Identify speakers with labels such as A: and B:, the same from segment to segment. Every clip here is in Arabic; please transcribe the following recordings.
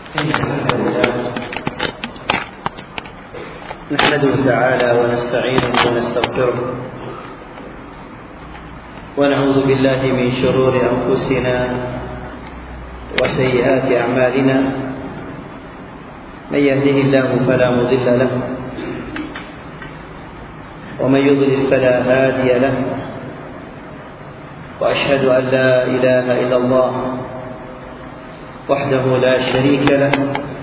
A: الحمد لله نحمده تعالى ونستعينه ونستغفره ونعوذ بالله من شرور أنفسنا وسيئات أعمالنا. من يهده الله فلا مضل له ومن يضلل فلا هادي له، وأشهد أن لا إله إلا الله وحده لا شريك له،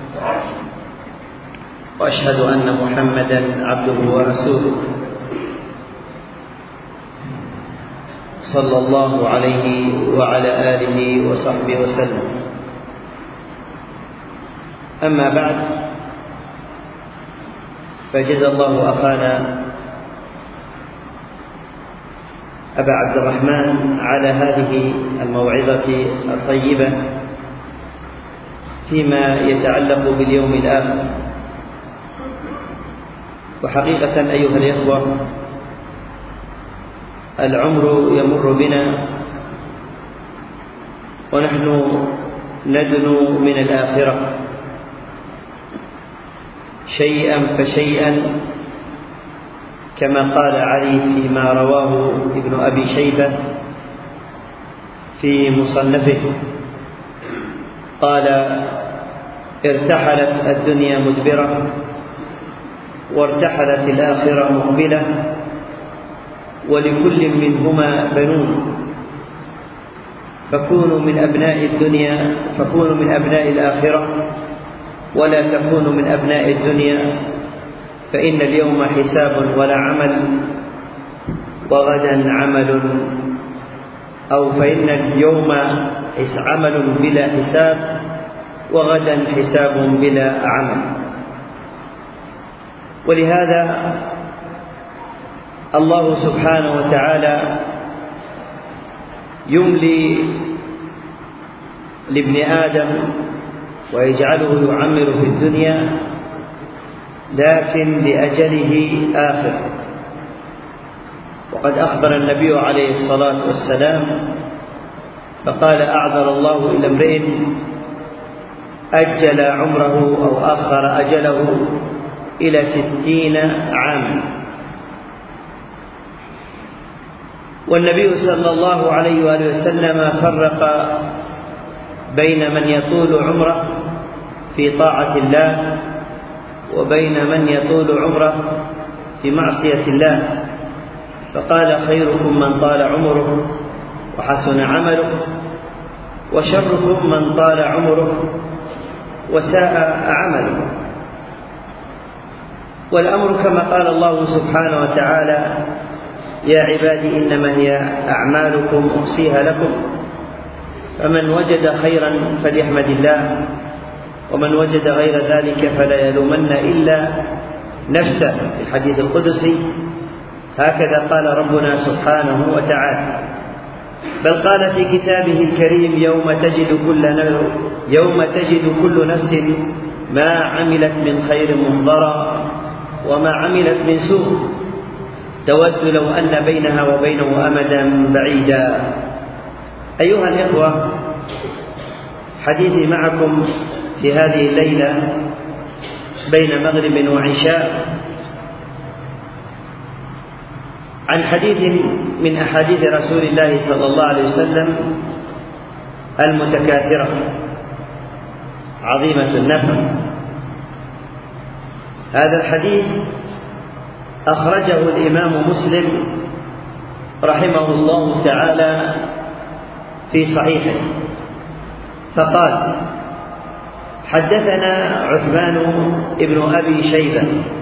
A: وأشهد أن محمدا عبده ورسوله صلى الله عليه وعلى آله وصحبه وسلم. أما بعد، فجزا الله أخانا أبا عبد الرحمن على هذه الموعظة الطيبة فيما يتعلق باليوم الآخر. وحقيقة أيها الإخوة، العمر يمر بنا ونحن ندنو من الآخرة شيئا فشيئا، كما قال علي فيما رواه ابن أبي شيبة في مصنفه، قال: ارتحلت الدنيا مدبرة وارتحلت الآخرة مقبلة، ولكل منهما بنون، فكونوا من أبناء الدنيا، فكونوا من أبناء الآخرة ولا تكونوا من أبناء الدنيا، فإن اليوم حساب ولا عمل، وغدا عمل، أو فإن اليوم عمل بلا حساب وغدا حساب بلا عمل. ولهذا الله سبحانه وتعالى يملي لابن آدم ويجعله يعمر في الدنيا، لكن لأجله آخر. وقد أخبر النبي عليه الصلاة والسلام فقال: أعذر الله إلى امرئ أجل عمره أو أخر أجله إلى 60 عاما. والنبي صلى الله عليه وآله وسلم فرق بين من يطول عمره في طاعة الله وبين من يطول عمره في معصية الله، فقال: خيركم من طال عمره وحسن عمله، وشركم من طال عمره وساء عمله. والأمر كما قال الله سبحانه وتعالى: يا عبادي إنما هي أعمالكم أحصيها لكم، فمن وجد خيرا فليحمد الله، ومن وجد غير ذلك فلا يلومن إلا نفسه، في الحديث القدسي. هكذا قال ربنا سبحانه وتعالى. بل قال في كتابه الكريم: يوم تجد كل نفس ما عملت من خير محضرا وما عملت من سوء تود لو أن بينها وبينه أمدا بعيدا. أيها الإخوة، حديثي معكم في هذه الليلة بين مغرب وعشاء عن حديث من أحاديث رسول الله صلى الله عليه وسلم المتكاثرة عظيمة النفع. هذا الحديث أخرجه الإمام مسلم رحمه الله تعالى في صحيحه، فقال: حدثنا عثمان ابن أبي شيبة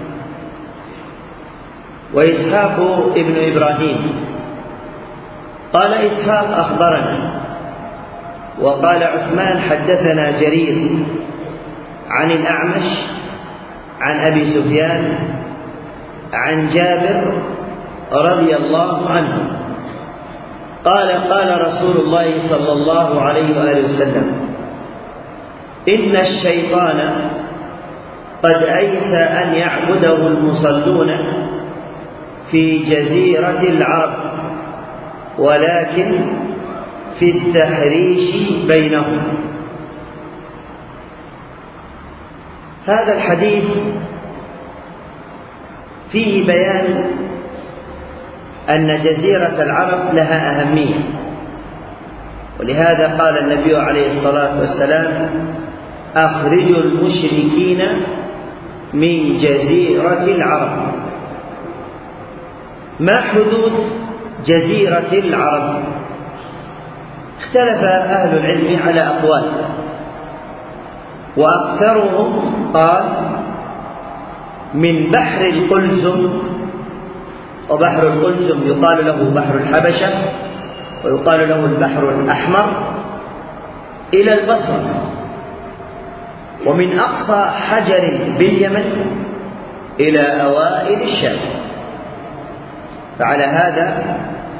A: وإسحاق ابن إبراهيم. قال إسحاق: أخبرنا. وقال عثمان: حدثنا جرير عن الأعمش عن أبي سفيان عن جابر رضي الله عنه قال: قال رسول الله صلى الله عليه وآله وسلم: إن الشيطان قد أيس أن يعبده المصلون في جزيرة العرب، ولكن في التحريش بينهم. هذا الحديث فيه بيان أن جزيرة العرب لها أهمية، ولهذا قال النبي عليه الصلاة والسلام: أخرجوا المشركين من جزيرة العرب. ما حدود جزيرة العرب؟ اختلف أهل العلم على أقوال، وأكثرهم قال من بحر القلزم، وبحر القلزم يقال له بحر الحبشة ويقال له البحر الأحمر، إلى البصرة، ومن أقصى حجر باليمن إلى أوائل الشام. فعلى هذا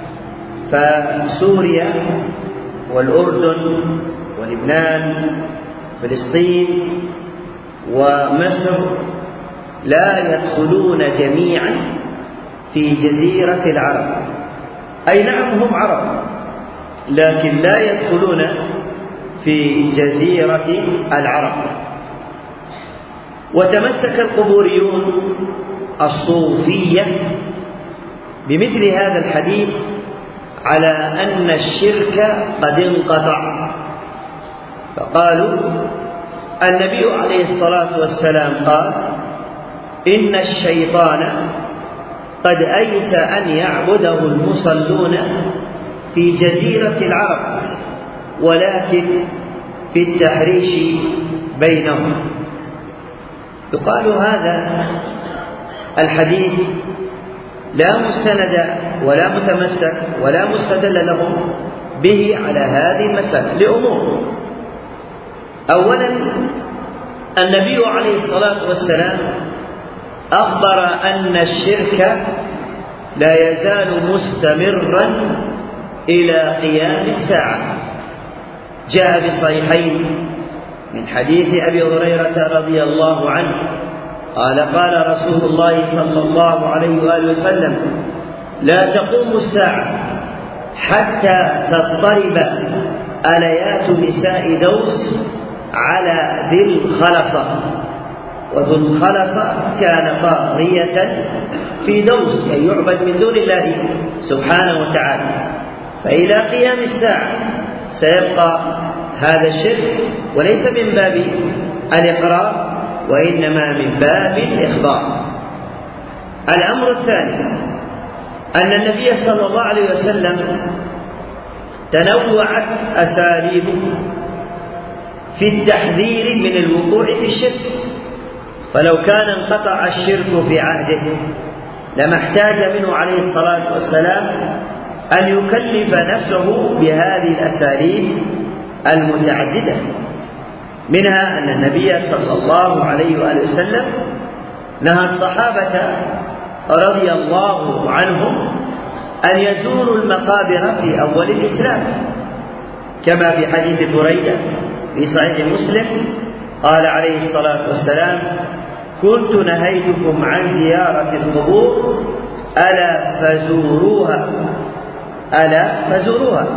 A: فسوريا والأردن ولبنان وفلسطين ومصر لا يدخلون جميعا في جزيرة العرب، أي نعم هم عرب لكن لا يدخلون في جزيرة العرب. وتمسك القبوريون الصوفية بمثل هذا الحديث على أن الشرك قد انقطع، فقالوا النبي عليه الصلاة والسلام قال: إن الشيطان قد أيس أن يعبده المصلون في جزيرة العرب، ولكن في التحريش بينهم. يقال هذا الحديث لا مستند ولا متمسك ولا مستدل لهم به على هذه المسألة لأمور. أولا، النبي عليه الصلاة والسلام أخبر أن الشرك لا يزال مستمرا إلى قيام الساعة. جاء بالصحيحين من حديث أبي هريرة رضي الله عنه قال: قال رسول الله صلى الله عليه وآله وسلم: لا تقوم الساعة حتى تضطرب آليات نساء دوس على ذي الخلصة. وذو الخلصة كان طاغية في دوس، أي يعبد من دون الله سبحانه وتعالى. فإلى قيام الساعة سيبقى هذا الشرك، وليس من باب الإقرار وإنما من باب الإخبار. الأمر الثاني أن النبي صلى الله عليه وسلم تنوعت أساليبه في التحذير من الوقوع في الشرك، فلو كان انقطع الشرك في عهده لما احتاج منه عليه الصلاة والسلام أن يكلف نفسه بهذه الأساليب المتعددة. منها أن النبي صلى الله عليه وآله وسلم نهى الصحابة رضي الله عنهم أن يزوروا المقابر في أول الإسلام، كما في حديث بريدة في صحيح مسلم قال عليه الصلاة والسلام: كنت نهيتكم عن زيارة القبور ألا فزوروها، ألا فزوروها.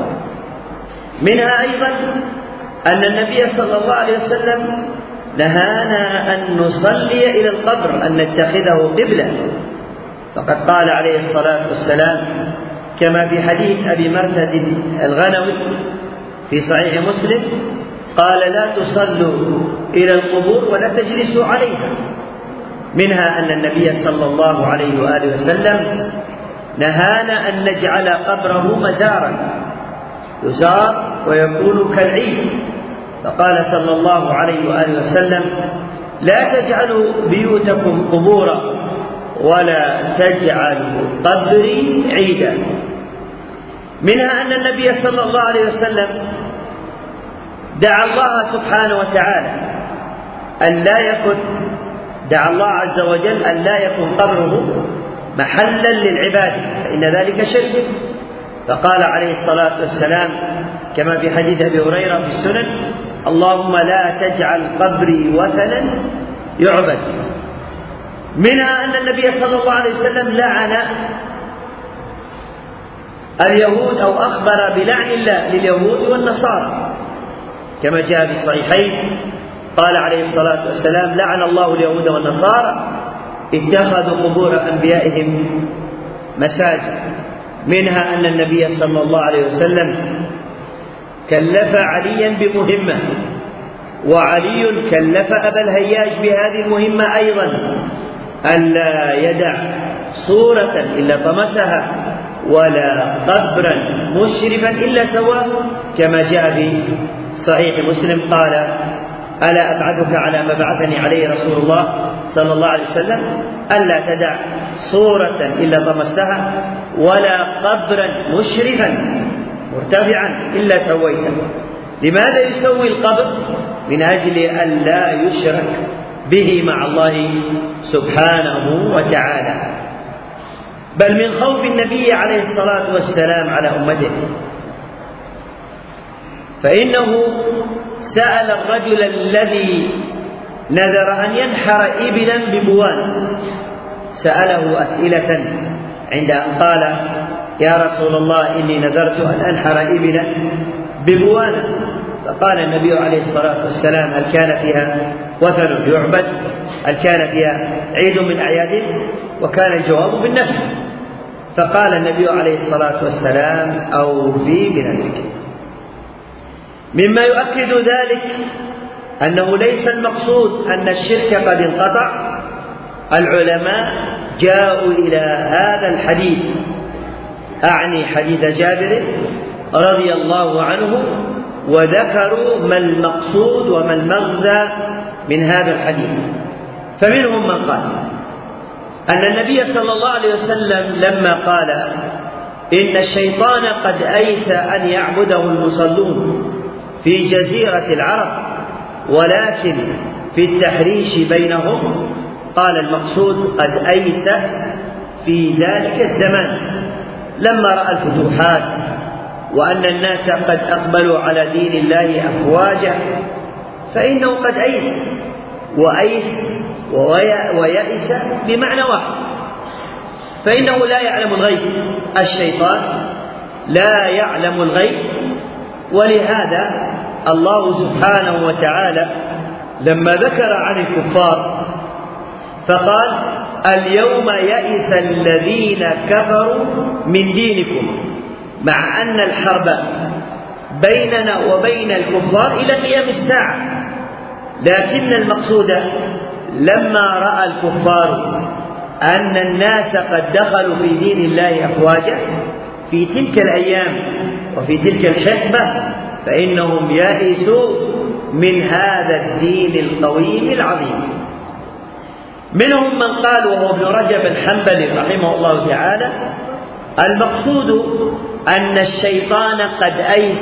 A: منها أيضا أن النبي صلى الله عليه وسلم نهانا أن نصلي إلى القبر، أن نتخذه قبلة، فقد قال عليه الصلاة والسلام كما في حديث أبي مرثد الغنوي في صحيح مسلم قال: لا تصلوا إلى القبور ولا تجلسوا عليها. منها أن النبي صلى الله عليه وآله وسلم نهانا أن نجعل قبره مزارا يزار ويكون كالعيد، فقال صلى الله عليه وآله وسلم: لا تجعلوا بيوتكم قبورا ولا تجعلوا قبري عيدا. منها أن النبي صلى الله عليه وسلم دعا الله سبحانه وتعالى أن لا يكن دعا الله عز وجل أن لا يكن قبره محلا للعباد، فإن ذلك شرك. فقال عليه الصلاة والسلام كما في حديث أبي هريرة في السنن: اللهم لا تجعل قبري وثنا يعبد. منها أن النبي صلى الله عليه وسلم لعن اليهود أو أخبر بلعن الله لليهود والنصارى، كما جاء في الصحيحين قال عليه الصلاة والسلام: لعن الله اليهود والنصارى اتخذوا قبور أنبيائهم مساجد. منها أن النبي صلى الله عليه وسلم كلف عليا بمهمة، وعلي كلف أبا الهياج بهذه المهمة أيضا، ألا يدع صورة إلا طمسها ولا قبرا مشرفا إلا سواه، كما جاء في صحيح مسلم قال: ألا أبعثك على ما بعثني عليه رسول الله صلى الله عليه وسلم، ألا تدع صورة إلا طمستها ولا قبرا مشرفا مرتفعا إلا سويته. لماذا يسوي القبر؟ من أجل أن لا يشرك به مع الله سبحانه وتعالى، بل من خوف النبي عليه الصلاة والسلام على أمته، فإنه سأل الرجل الذي نذر أن ينحر إبلا ببوان، سأله أسئلة عند أن قال: يا رسول الله إني نذرت أن أنحر إبلا ببوان. فقال النبي عليه الصلاة والسلام: هل كان فيها وثن يعبد؟ هل كان فيها عيد من أعياده؟ وكان الجواب بالنفي. فقال النبي عليه الصلاة والسلام: أوفي بنذرك. مما يؤكد ذلك أنه ليس المقصود أن الشرك قد انقطع. العلماء جاءوا إلى هذا الحديث، أعني حديث جابر رضي الله عنه، وذكروا ما المقصود وما المغزى من هذا الحديث. فمنهم من قال أن النبي صلى الله عليه وسلم لما قال: إن الشيطان قد أيس أن يعبده المصلون في جزيرة العرب ولكن في التحريش بينهم، قال المقصود قد أيس في ذلك الزمان لما رأى الفتوحات وأن الناس قد أقبلوا على دين الله أفواجا، فإنه قد أيس. وأيس ويأس بمعنى واحد، فإنه لا يعلم الغيب. الشيطان لا يعلم الغيب، ولهذا الله سبحانه وتعالى لما ذكر عن الكفار فقال: اليوم يئس الذين كفروا من دينكم، مع أن الحرب بيننا وبين الكفار إلى قيام الساعة. لكن المقصود لما رأى الكفار أن الناس قد دخلوا في دين الله أفواجا في تلك الأيام وفي تلك الحقبة، فإنهم يئسوا من هذا الدين القويم العظيم. منهم من قال، وهو ابن رجب الحنبلي رحمه الله تعالى: المقصود أن الشيطان قد أيس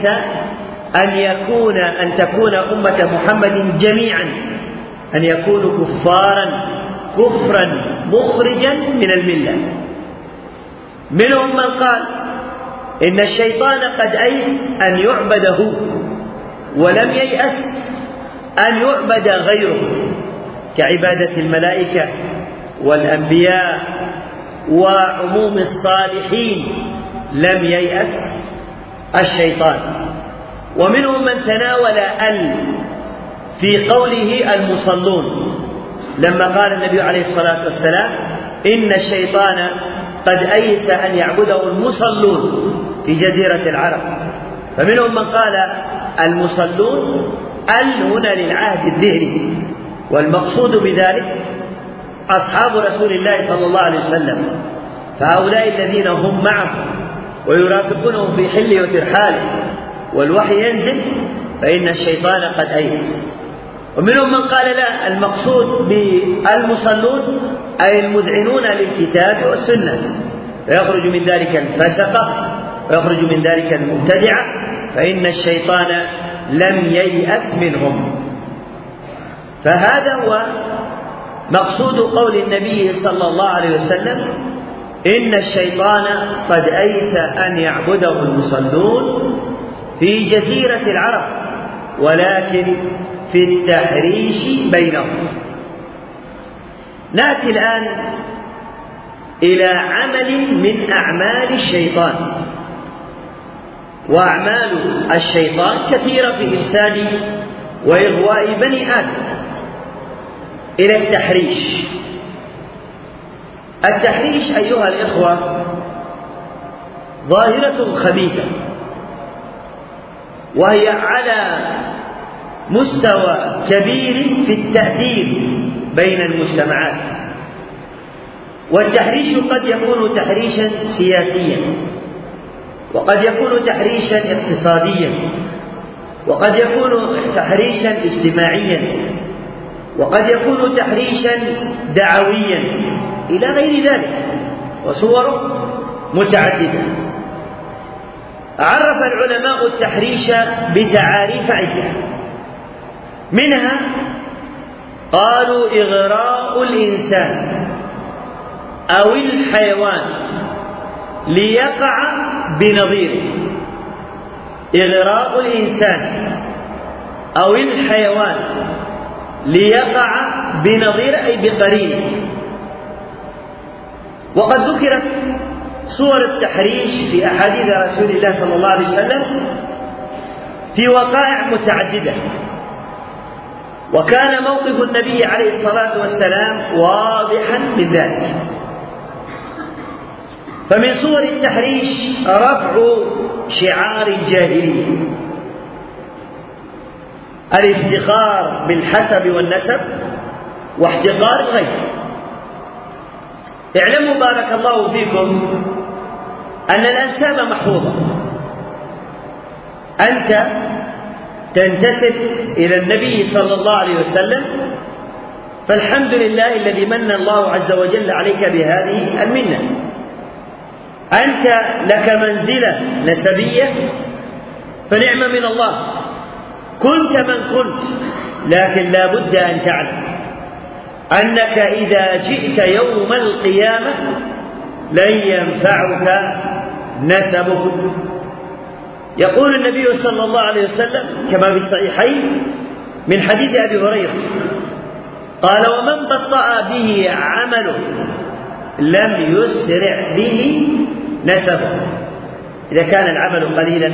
A: أن تكون أمة محمد جميعا أن يكونوا كفرا مخرجا من الملة. منهم من قال إن الشيطان قد أيس أن يعبد هو، ولم ييأس أن يعبد غيره، كعبادة الملائكة والأنبياء وعموم الصالحين، لم ييأس الشيطان. ومنهم من تناول في قوله المصلون، لما قال النبي عليه الصلاة والسلام: إن الشيطان قد أيس أن يعبده المصلون في جزيرة العرب. فمنهم من قال المصلون هنا للعهد الذهني، والمقصود بذلك أصحاب رسول الله صلى الله عليه وسلم، فهؤلاء الذين هم معه ويرافقونهم في حله وترحاله والوحي ينزل، فإن الشيطان قد أيس. ومنهم من قال لا، المقصود بالمصلون أي المذعنون للكتاب والسنة، فيخرج من ذلك الفسقة ويخرج من ذلك المبتدعة، فإن الشيطان لم ييأس منهم. فهذا هو مقصود قول النبي صلى الله عليه وسلم: إن الشيطان قد أيس أن يعبده المصلون في جزيرة العرب ولكن في التحريش بينهم. نأتي الآن إلى عمل من أعمال الشيطان. وأعمال الشيطان كثيرة في إفساد وإغواء بني آدم إلى التحريش. التحريش أيها الإخوة ظاهرة خبيثة، وهي على مستوى كبير في التأثير بين المجتمعات. والتحريش قد يكون تحريشا سياسيا، وقد يكون تحريشا اقتصاديا، وقد يكون تحريشا اجتماعيا، وقد يكون تحريشا دعويا إلى غير ذلك، وصوره متعددة. عرف العلماء التحريش بتعاريف عدة، منها قالوا إغراء الإنسان أو الحيوان ليقع بنظيره. إغراء الإنسان أو الحيوان ليقع بنظيره أي بقرينه. وقد ذكرت صور التحريش في أحاديث رسول الله صلى الله عليه وسلم في وقائع متعددة، وكان موقف النبي عليه الصلاة والسلام واضحا من ذلك. فمن صور التحريش رفع شعار الجاهلية، الافتخار بالحسب والنسب واحتقار الغير. اعلموا بارك الله فيكم أن الأنساب محفوظة. أنت تنتسب إلى النبي صلى الله عليه وسلم، فالحمد لله الذي من الله عز وجل عليك بهذه المنة. أنت لك منزلة نسبية فنعم من الله، كنت من كنت، لكن لا بد أن تعلم أنك إذا جئت يوم القيامة لن ينفعك نسبك. يقول النبي صلى الله عليه وسلم كما في الصحيحين من حديث أبي هريرة قال: ومن بطأ به عمله لم يسرع به نسبه. إذا كان العمل قليلا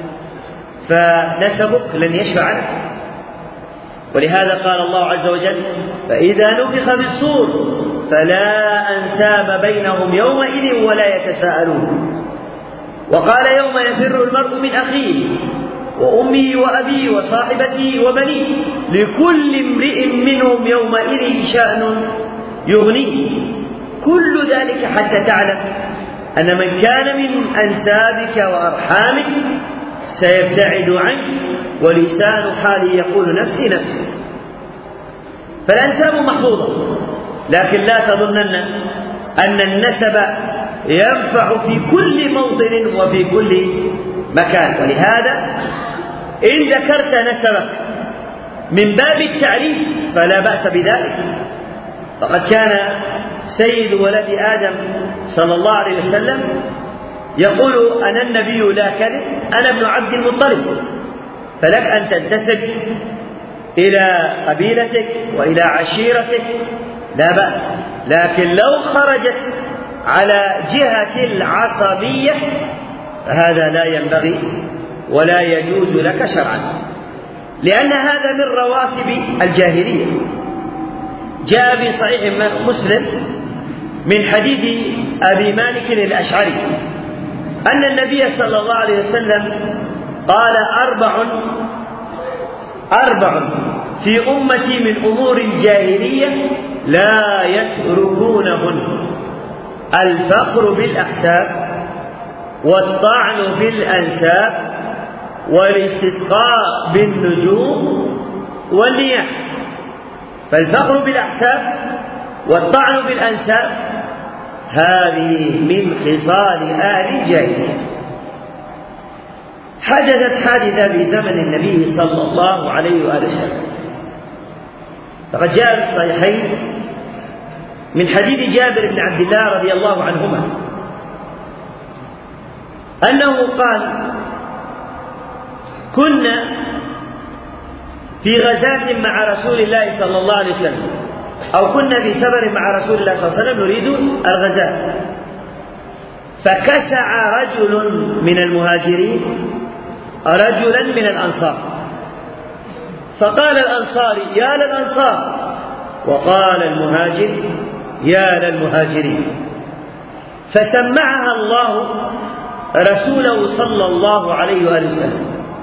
A: فنسبك لن يشفع لك. ولهذا قال الله عز وجل: فإذا نفخ بالصور فلا أنساب بينهم يومئذ ولا يتساءلون. وقال: يوم يفر المرء من أخيه وأمه وأبيه وصاحبته وبنيه لكل امرئ منهم يومئذ شأن يغنيه. كل ذلك حتى تعلم أن من كان من أنسابك وأرحامك سيبتعد عنك، ولسان حاله يقول نفسي نفسي. فالأنساب محفوظة، لكن لا تظنن أن النسب ينفع في كل موطن وفي كل مكان. ولهذا إن ذكرت نسبك من باب التعريف فلا بأس بذلك. فقد كان سيد ولد آدم صلى الله عليه وسلم يقول: أنا النبي لا كذب، أنا ابن عبد المطلب. فلك أن تنتسب إلى قبيلتك وإلى عشيرتك لا بأس، لكن لو خرجت على جهة العصبية فهذا لا ينبغي ولا يجوز لك شرعا، لأن هذا من رواسب الجاهلية. جاء في صحيح مسلم من حديث أبي مالك الأشعري أن النبي صلى الله عليه وسلم قال: أربع في أمتي من أمور الجاهلية لا يتركونهن: الفخر بالأحساب، والطعن في الأنساب، والاستسقاء بالنجوم، والنياحة. فالفخر بالأحساب والطعن في الأنساب هذه من خصال أهل الجاهلية. حدثت حادثة في زمن النبي صلى الله عليه وآله وسلم، فقد جاء في الصحيحين من حديث جابر بن عبد الله رضي الله عنهما أنه قال: كنا في غزاة مع رسول الله صلى الله عليه وسلم، أو كنا في سفر مع رسول الله صلى الله عليه وسلم نريد الغزاة، فكسع رجل من المهاجرين رجلا من الأنصار فقال الأنصاري يا للأنصار، وقال المهاجر يا للمهاجرين. فسمعها الله رسوله صلى الله عليه وآله وسلم،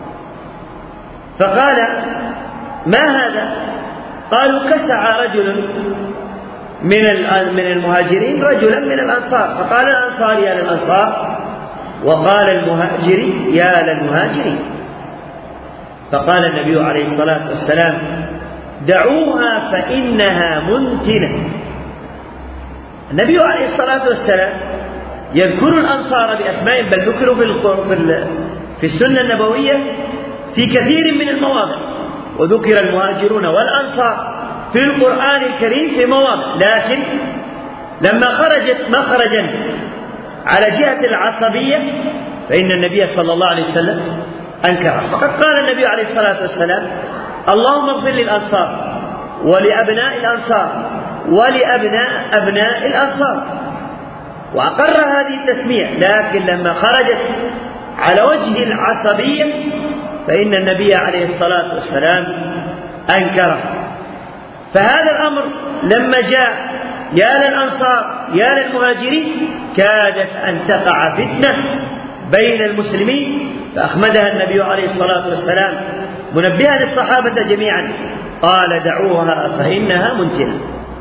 A: فقال ما هذا؟ قالوا كسع رجل من المهاجرين رجلا من الأنصار، فقال الأنصار يا للأنصار، وقال المهاجر يا للمهاجرين. فقال النبي عليه الصلاة والسلام دعوها فإنها منتنة. النبي عليه الصلاة والسلام يذكر الأنصار بأسمائهم، بل ذكروا في السنة النبوية في كثير من المواضع، وذكر المهاجرون والأنصار في القرآن الكريم في مواضع، لكن لما خرجت مخرجا على جهة العصبية فإن النبي صلى الله عليه وسلم أنكره. فقد قال النبي عليه الصلاة والسلام اللهم اغفر للأنصار ولأبناء الأنصار ولأبناء أبناء الأنصار، وأقر هذه التسمية، لكن لما خرجت على وجه العصبية فإن النبي عليه الصلاة والسلام أنكره. فهذا الأمر لما جاء يا للأنصار يا للمهاجرين كادت أن تقع فتنة بين المسلمين، فأخمدها النبي عليه الصلاة والسلام منبها الصحابة جميعا، قال دعوها فإنها منتنة.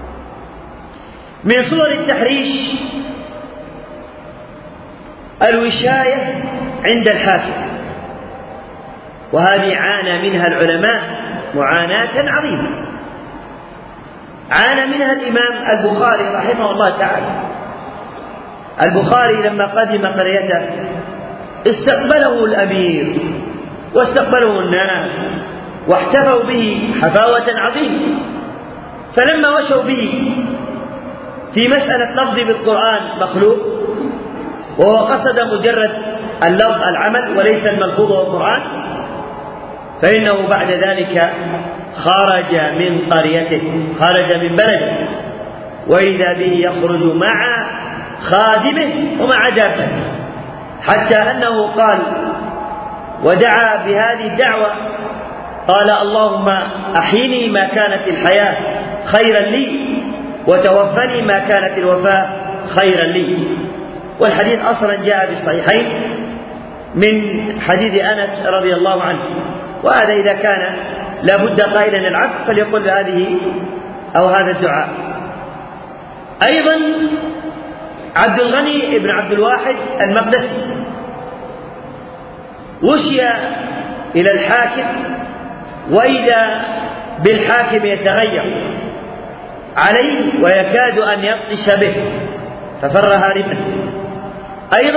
A: من صور التحريش الوشاية عند الحاكم، وهذه عانى منها العلماء معاناة عظيمة. عانى منها الإمام البخاري رحمه الله تعالى. البخاري لما قدم قريته استقبله الأمير واستقبله الناس واحتفوا به حفاوة عظيمة، فلما وشوا به في مسألة لفظ بالقرآن مخلوق، وهو قصد مجرد اللفظ العمل وليس الملفوظ والقرآن، فإنه بعد ذلك خرج من قريته، خرج من بلده، وإذا به يخرج مع خادمه ومع دابته، حتى أنه قال ودعا بهذه الدعوة، قال اللهم أحيني ما كانت الحياة خيرا لي، وتوفني ما كانت الوفاة خيرا لي. والحديث أصلا جاء بالصحيحين من حديث أنس رضي الله عنه. وهذا إذا كان لابد قائلا العبد فليقل هذه أو هذا الدعاء. أيضا عبد الغني بن عبد الواحد المقدسي وشي إلى الحاكم، وإذا بالحاكم يتغير عليه ويكاد أن يبطش به ففر هاربا. أيضا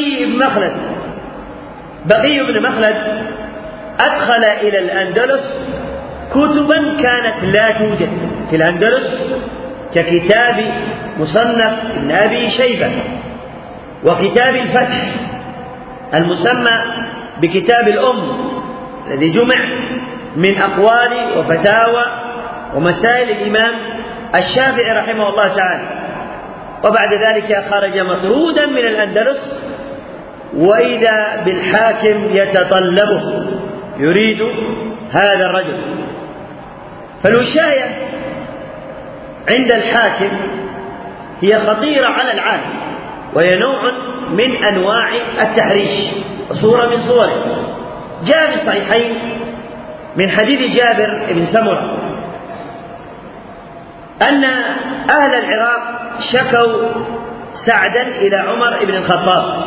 A: بقي بن مخلد أدخل إلى الأندلس كتبا كانت لا توجد في الأندلس، ككتاب مصنف ابن أبي شيبة، وكتاب الفتح المسمى بكتاب الأم، الذي جمع من أقوال وفتاوى ومسائل الإمام الشافعي رحمه الله تعالى. وبعد ذلك خرج مطرودا من الأندلس، وإذا بالحاكم يتطلبه، يريد هذا الرجل. فالوشاية عند الحاكم هي خطيرة على العالم، وهي نوع من أنواع التحريش وصورة من صوره. جاء في الصحيحين من حديث جابر بن سمرة أن أهل العراق شكوا سعدا إلى عمر بن الخطاب،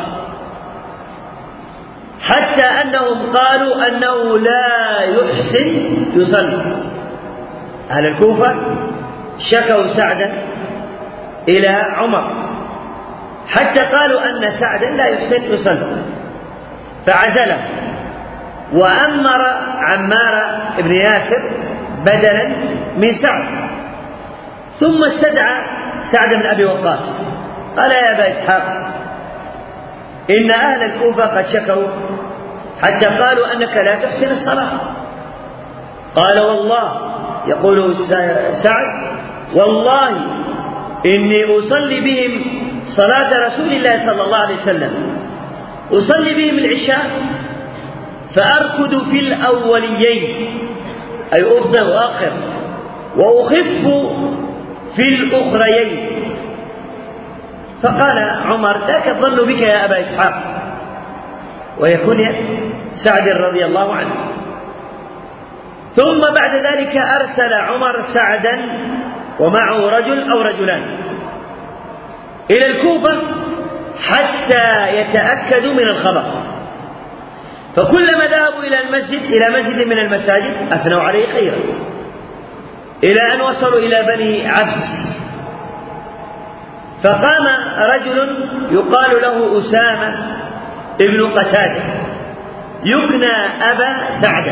A: حتى أنهم قالوا أنه لا يحسن يصلي. أهل الكوفة شكوا سعدا إلى عمر حتى قالوا أن سعدا لا يحسن يصلي، فعزله وأمر عمار بن ياسر بدلا من سعد، ثم استدعى سعد بن أبي وقاص قال يا أبا إسحاق إن أهل الكوفة قد شكوا حتى قالوا أنك لا تحسن الصلاة. قال والله، يقول سعد والله إني أصلي بهم صلاة رسول الله صلى الله عليه وسلم، أصلي بهم العشاء فأركض في الأوليين أي أبطئ وأؤخر وأخف في الأخريين. فقال عمر: ذاك الظن بك يا أبا إسحاق، وهي كنية سعد رضي الله عنه. ثم بعد ذلك أرسل عمر سعدا ومعه رجل أو رجلان إلى الكوفة حتى يتأكدوا من الخبر، فكلما ذهبوا إلى مسجد من المساجد أثنوا عليه خيرا، إلى أن وصلوا إلى بني عبس. فقام رجل يقال له أسامة ابن قتادة يكنى أبا سعد،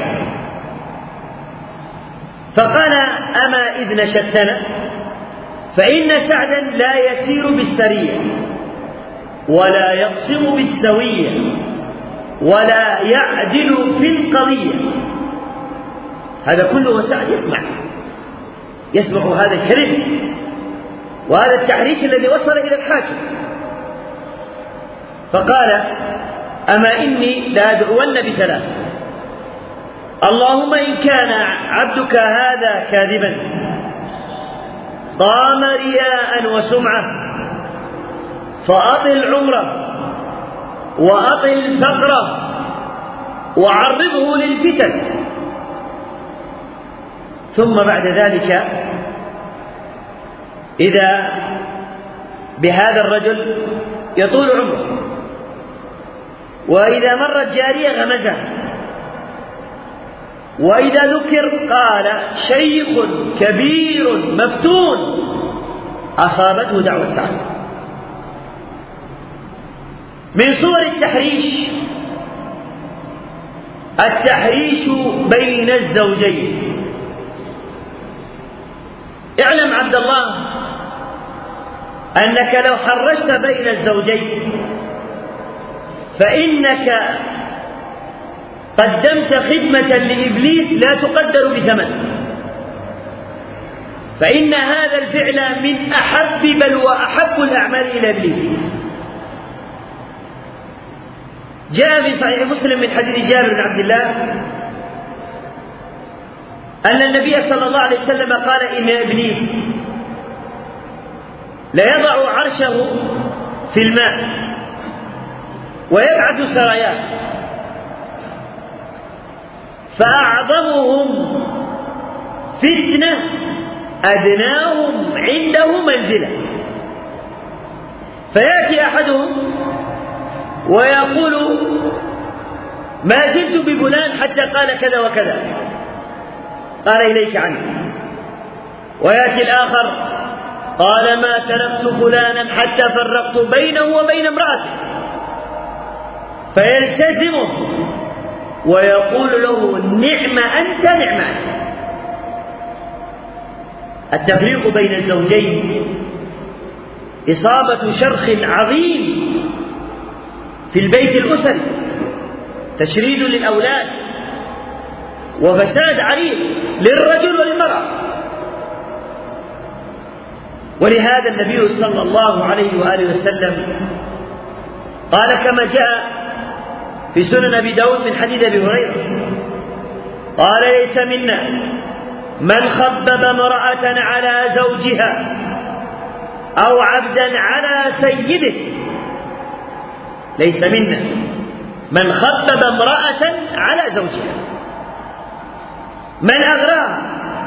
A: فقال: أما إذ نشدتنا فإن سعدا لا يسير بالسرية ولا يقسم بالسوية ولا يعدل في القضية. هذا كله سعد يسمع هذا الكلام وهذا التحريش الذي وصل إلى الحاكم. فقال: أما إني لأدعون بثلاث: اللهم إن كان عبدك هذا كاذبا قام رياء وسمعة فأطل عمره وأطل فقره وعرضه للفتن. ثم بعد ذلك إذا بهذا الرجل يطول عمره، وإذا مرت جارية غمزه، وإذا ذكر قال: شيخ كبير مفتون أصابته دعوة سعد. من صور التحريش بين الزوجين. اعلم عبد الله أنك لو حرشت بين الزوجين فإنك قدمت خدمة لإبليس لا تقدر بثمن، فإن هذا الفعل من أحب بل وأحب الأعمال إلى إبليس. جاء في صحيح مسلم من حديث جابر بن عبد الله أن النبي صلى الله عليه وسلم قال: إن إبليس ليضع عرشه في الماء ويبعث سراياه، فأعظمهم فتنة أدناهم عنده منزلة. فيأتي أحدهم ويقول: ما زلت بفلان حتى قال كذا وكذا، قال: إليك عنه. ويأتي الآخر: قال: ما تركت فلانا حتى فرقت بينه وبين امرأته، فيلتزمه ويقول له: نعم أنت نعم أنت. التفريق بين الزوجين إصابة شرخ عظيم في البيت الأسري، تشريد للأولاد وفساد عريض للرجل والمرأة. ولهذا النبي صلى الله عليه وآله وسلم قال كما جاء في سنن أبي داود من حديث أبي هريرة قال: ليس منا من خبب امرأة على زوجها أو عبدا على سيده. ليس منا من خبب امرأة على زوجها، من أغراها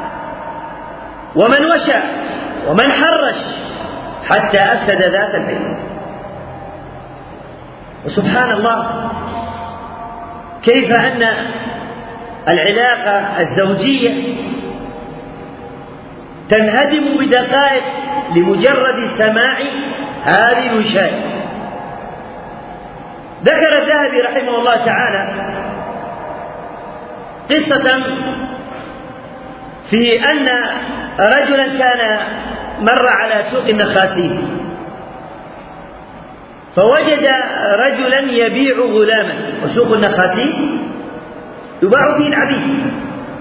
A: ومن وشى ومن حرش حتى أفسد ذات البيت. وسبحان الله كيف أن العلاقة الزوجية تنهدم بدقائق لمجرد سماع هذه الوشاية. ذكر الذهبي رحمه الله تعالى قصة في أن رجلا كان مر على سوق النخاسين فوجد رجلا يبيع غلاما، وسوق النخاسين يباع فيه العبيد،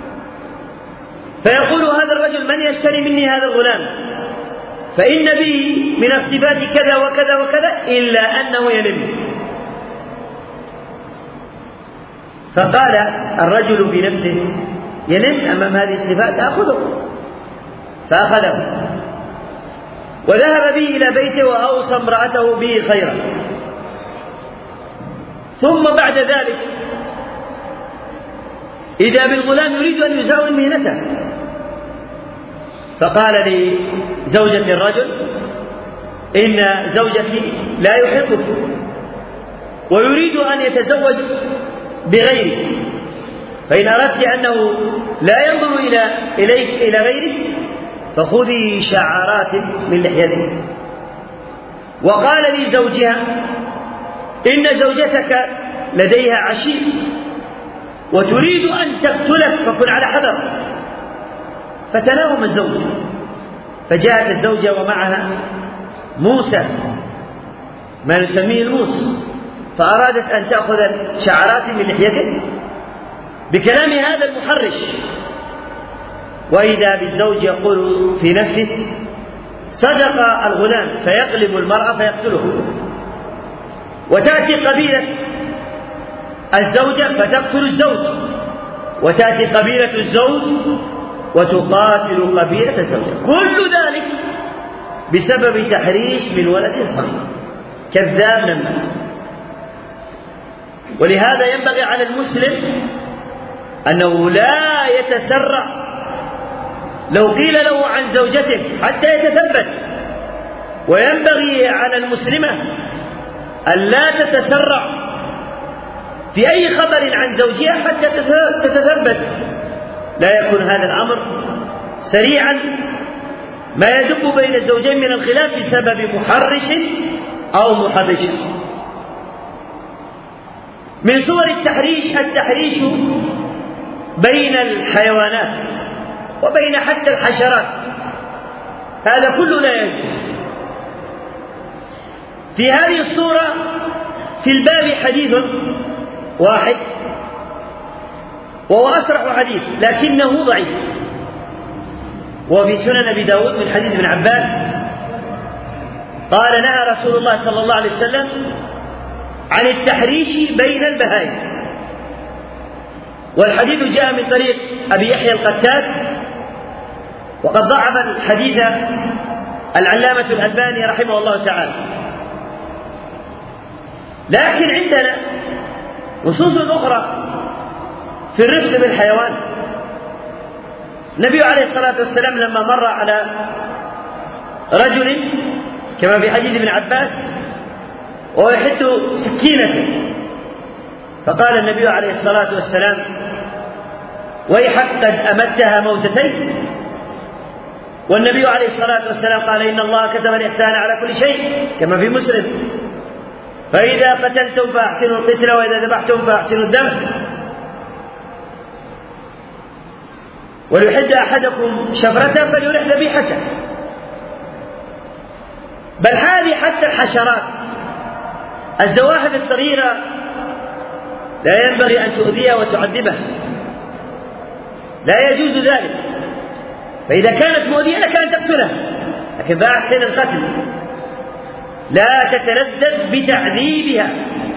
A: فيقول هذا الرجل: من يشتري مني هذا الغلام؟ فإن به من الصفات كذا وكذا وكذا إلا أنه يلم. فقال الرجل في نفسه: ينم أمام هذه الصفات أخذه، فأخذه وذهب به إلى بيته وأوصى امرأته به خيرا. ثم بعد ذلك إذا بالغلام يريد أن يزاول مهنته، فقال لزوجة الرجل: إن زوجتي لا يحبك ويريد أن يتزوج بغيرك، فإن أردت أنه لا ينظر إليك إلى غيرك فخذي شعرات من لحيتك. وقال لزوجها: إن زوجتك لديها عشير وتريد أن تقتلك فكن على حذر. فتلاهم الزوج، فجاءت الزوجة ومعها موسى ما نسميه الموس، فأرادت أن تأخذ شعرات من لحيته بكلام هذا المحرش، وإذا بالزوج يقول في نفسه: صدق الغلام، فيقلب المرأة فيقتله. وتأتي قبيلة الزوجة فتقتل الزوج، وتأتي قبيلة الزوج وتقاتل قبيلة الزوجة، كل ذلك بسبب تحريش من ولد صغير كذاب نمام. ولهذا ينبغي على المسلم أنه لا يتسرع لو قيل له عن زوجته حتى يتثبت، وينبغي على المسلمة أن لا تتسرع في أي خبر عن زوجها حتى تتثبت، لا يكون هذا الأمر سريعا ما يدب بين الزوجين من الخلاف بسبب محرش أو محرش. من صور التحريش بين الحيوانات وبين حتى الحشرات، هذا كله لا يجوز. في هذه الصورة في الباب حديث واحد وهو أصرح حديث لكنه ضعيف، وفي سنن أبي داود من حديث ابن عباس قال: نهى رسول الله صلى الله عليه وسلم عن التحريش بين البهائم. والحديث جاء من طريق أبي يحيى القتاد، وقد ضعف الحديث العلامة الألباني رحمه الله تعالى. لكن عندنا نصوص أخرى في الرفق بالحيوان. النبي عليه الصلاة والسلام لما مر على رجل كما في حديث ابن عباس وهو يحد سكينته، فقال النبي عليه الصلاة والسلام: ويحك قد أمتها موتتين. والنبي عليه الصلاة والسلام قال: إن الله كتب الإحسان على كل شيء كما في مسلم، فإذا قتلتم فأحسنوا القتل وإذا ذبحتم فأحسنوا الذبح، وليحد أحدكم شفرته فليرح ذبيحته. بل هذه حتى الحشرات الزواحف الصغيرة لا ينبغي أن تؤذيها وتعذبها، لا يجوز ذلك. فإذا كانت مؤذية لك أن تقتلها، لكن فأحسن القتل، لا تتلذذ بتعذيبها.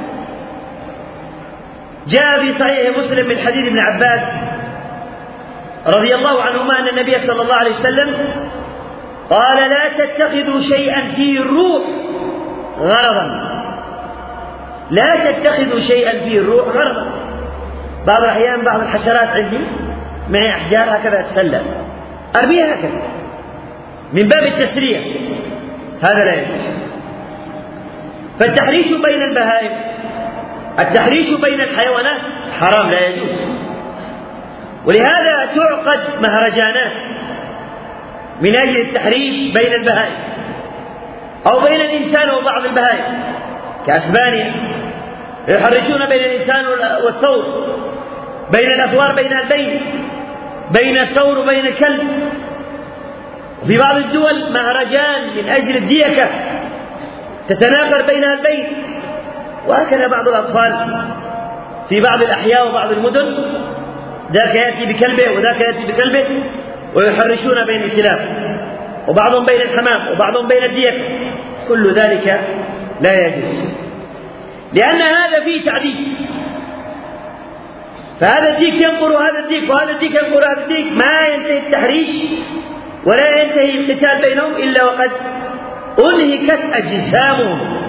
A: جاء في صحيح مسلم من حديث ابن عباس رضي الله عنهما أن النبي صلى الله عليه وسلم قال: لا تتخذوا شيئا فيه الروح غرضا، لا تتخذوا شيئا فيه الروح غرضا. بعض الأحيان بعض الحشرات عندي معي أحجار هكذا أتسلى، أرميها هكذا من باب التسريع، هذا لا يجوز. فالتحريش بين البهائم، التحريش بين الحيوانات حرام لا يجوز. ولهذا تعقد مهرجانات من أجل التحريش بين البهائم أو بين الإنسان وبعض البهائم، كأسبانيا يحرشون بين الإنسان والثور، بين الأثوار بين البين، بين الثور وبين الكلب. وفي بعض الدول مهرجان من أجل الديكة تتناقر بينها البين. وهكذا بعض الأطفال في بعض الأحياء وبعض المدن ذاك يأتي بكلبه وذاك يأتي بكلبه ويحرشون بين الكلاب، وبعضهم بين الحمام وبعضهم بين الديكة. كل ذلك لا يجوز، لأن هذا فيه تعذيب. فهذا الديك ينقر هذا الديك وهذا الديك ينقر هذا الديك، ما ينتهي التحريش ولا ينتهي القتال بينهم إلا وقد أنهكت أجسامهم.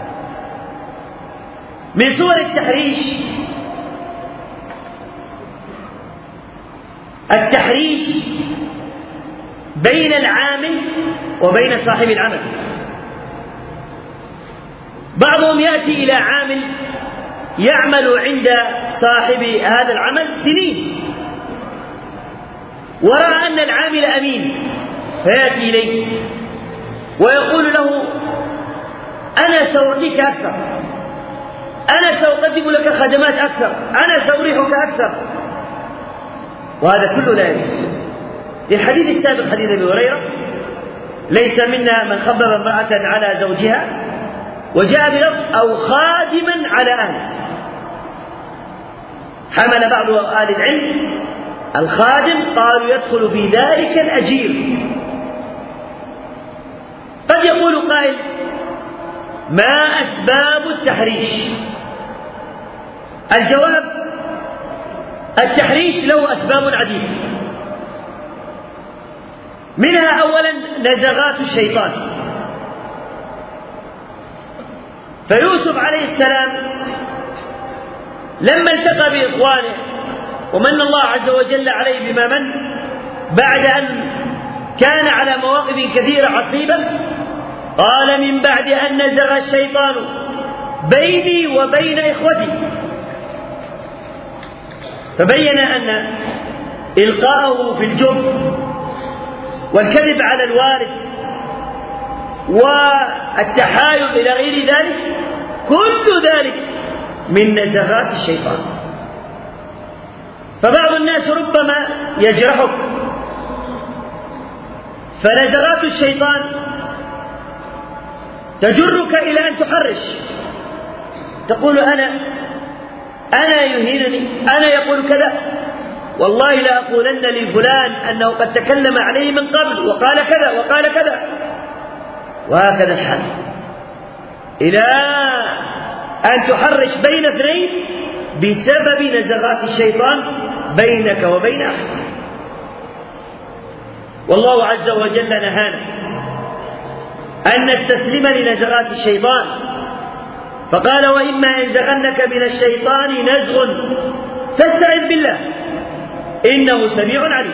A: من صور التحريش التحريش بين العامل وبين صاحب العمل. بعضهم يأتي إلى عامل يعمل عند صاحب هذا العمل سنين ورأى أن العامل أمين، فيأتي إليه ويقول له: أنا سأعطيك أكثر، أنا سأقدم لك خدمات أكثر، أنا سأريحك أكثر. وهذا كله لا يجوز. للحديث السابق حديث أبي هريرة: ليس منا من خبب امرأة على زوجها، وجاء بلفظ: أو خادما على أهله. حمل بعض أهل العلم الخادم، قالوا يدخل في ذلك الأجير. قد يقول قائل: ما أسباب التحريش؟ الجواب: التحريش له أسباب عديدة، منها أولا نزغات الشيطان. فيوسف عليه السلام لما التقى بإخوانه ومن الله عز وجل عليه بما من، بعد أن كان على مواقف كثيرة عصيبة، قال: من بعد أن نزغ الشيطان بيني وبين إخوتي. فبين أن إلقاءه في الجب والكذب على الوارث والتحايل إلى غير ذلك، كل ذلك من نزغات الشيطان. فبعض الناس ربما يجرحك، فنزغات الشيطان تجرك إلى أن تحرش، تقول: أنا يهينني، أنا يقول كذا، والله لا أقولن لفلان أنه قد تكلم عليه من قبل وقال كذا وقال كذا. وهكذا الحال إلى أن تحرش بين اثنين بسبب نزغات الشيطان بينك وبين أخيك. والله عز وجل نهانا أن نستسلم لنزغات الشيطان، فقال: وإما ينزغنك من الشيطان نزغ فاستعذ بالله إنه سميع عليم.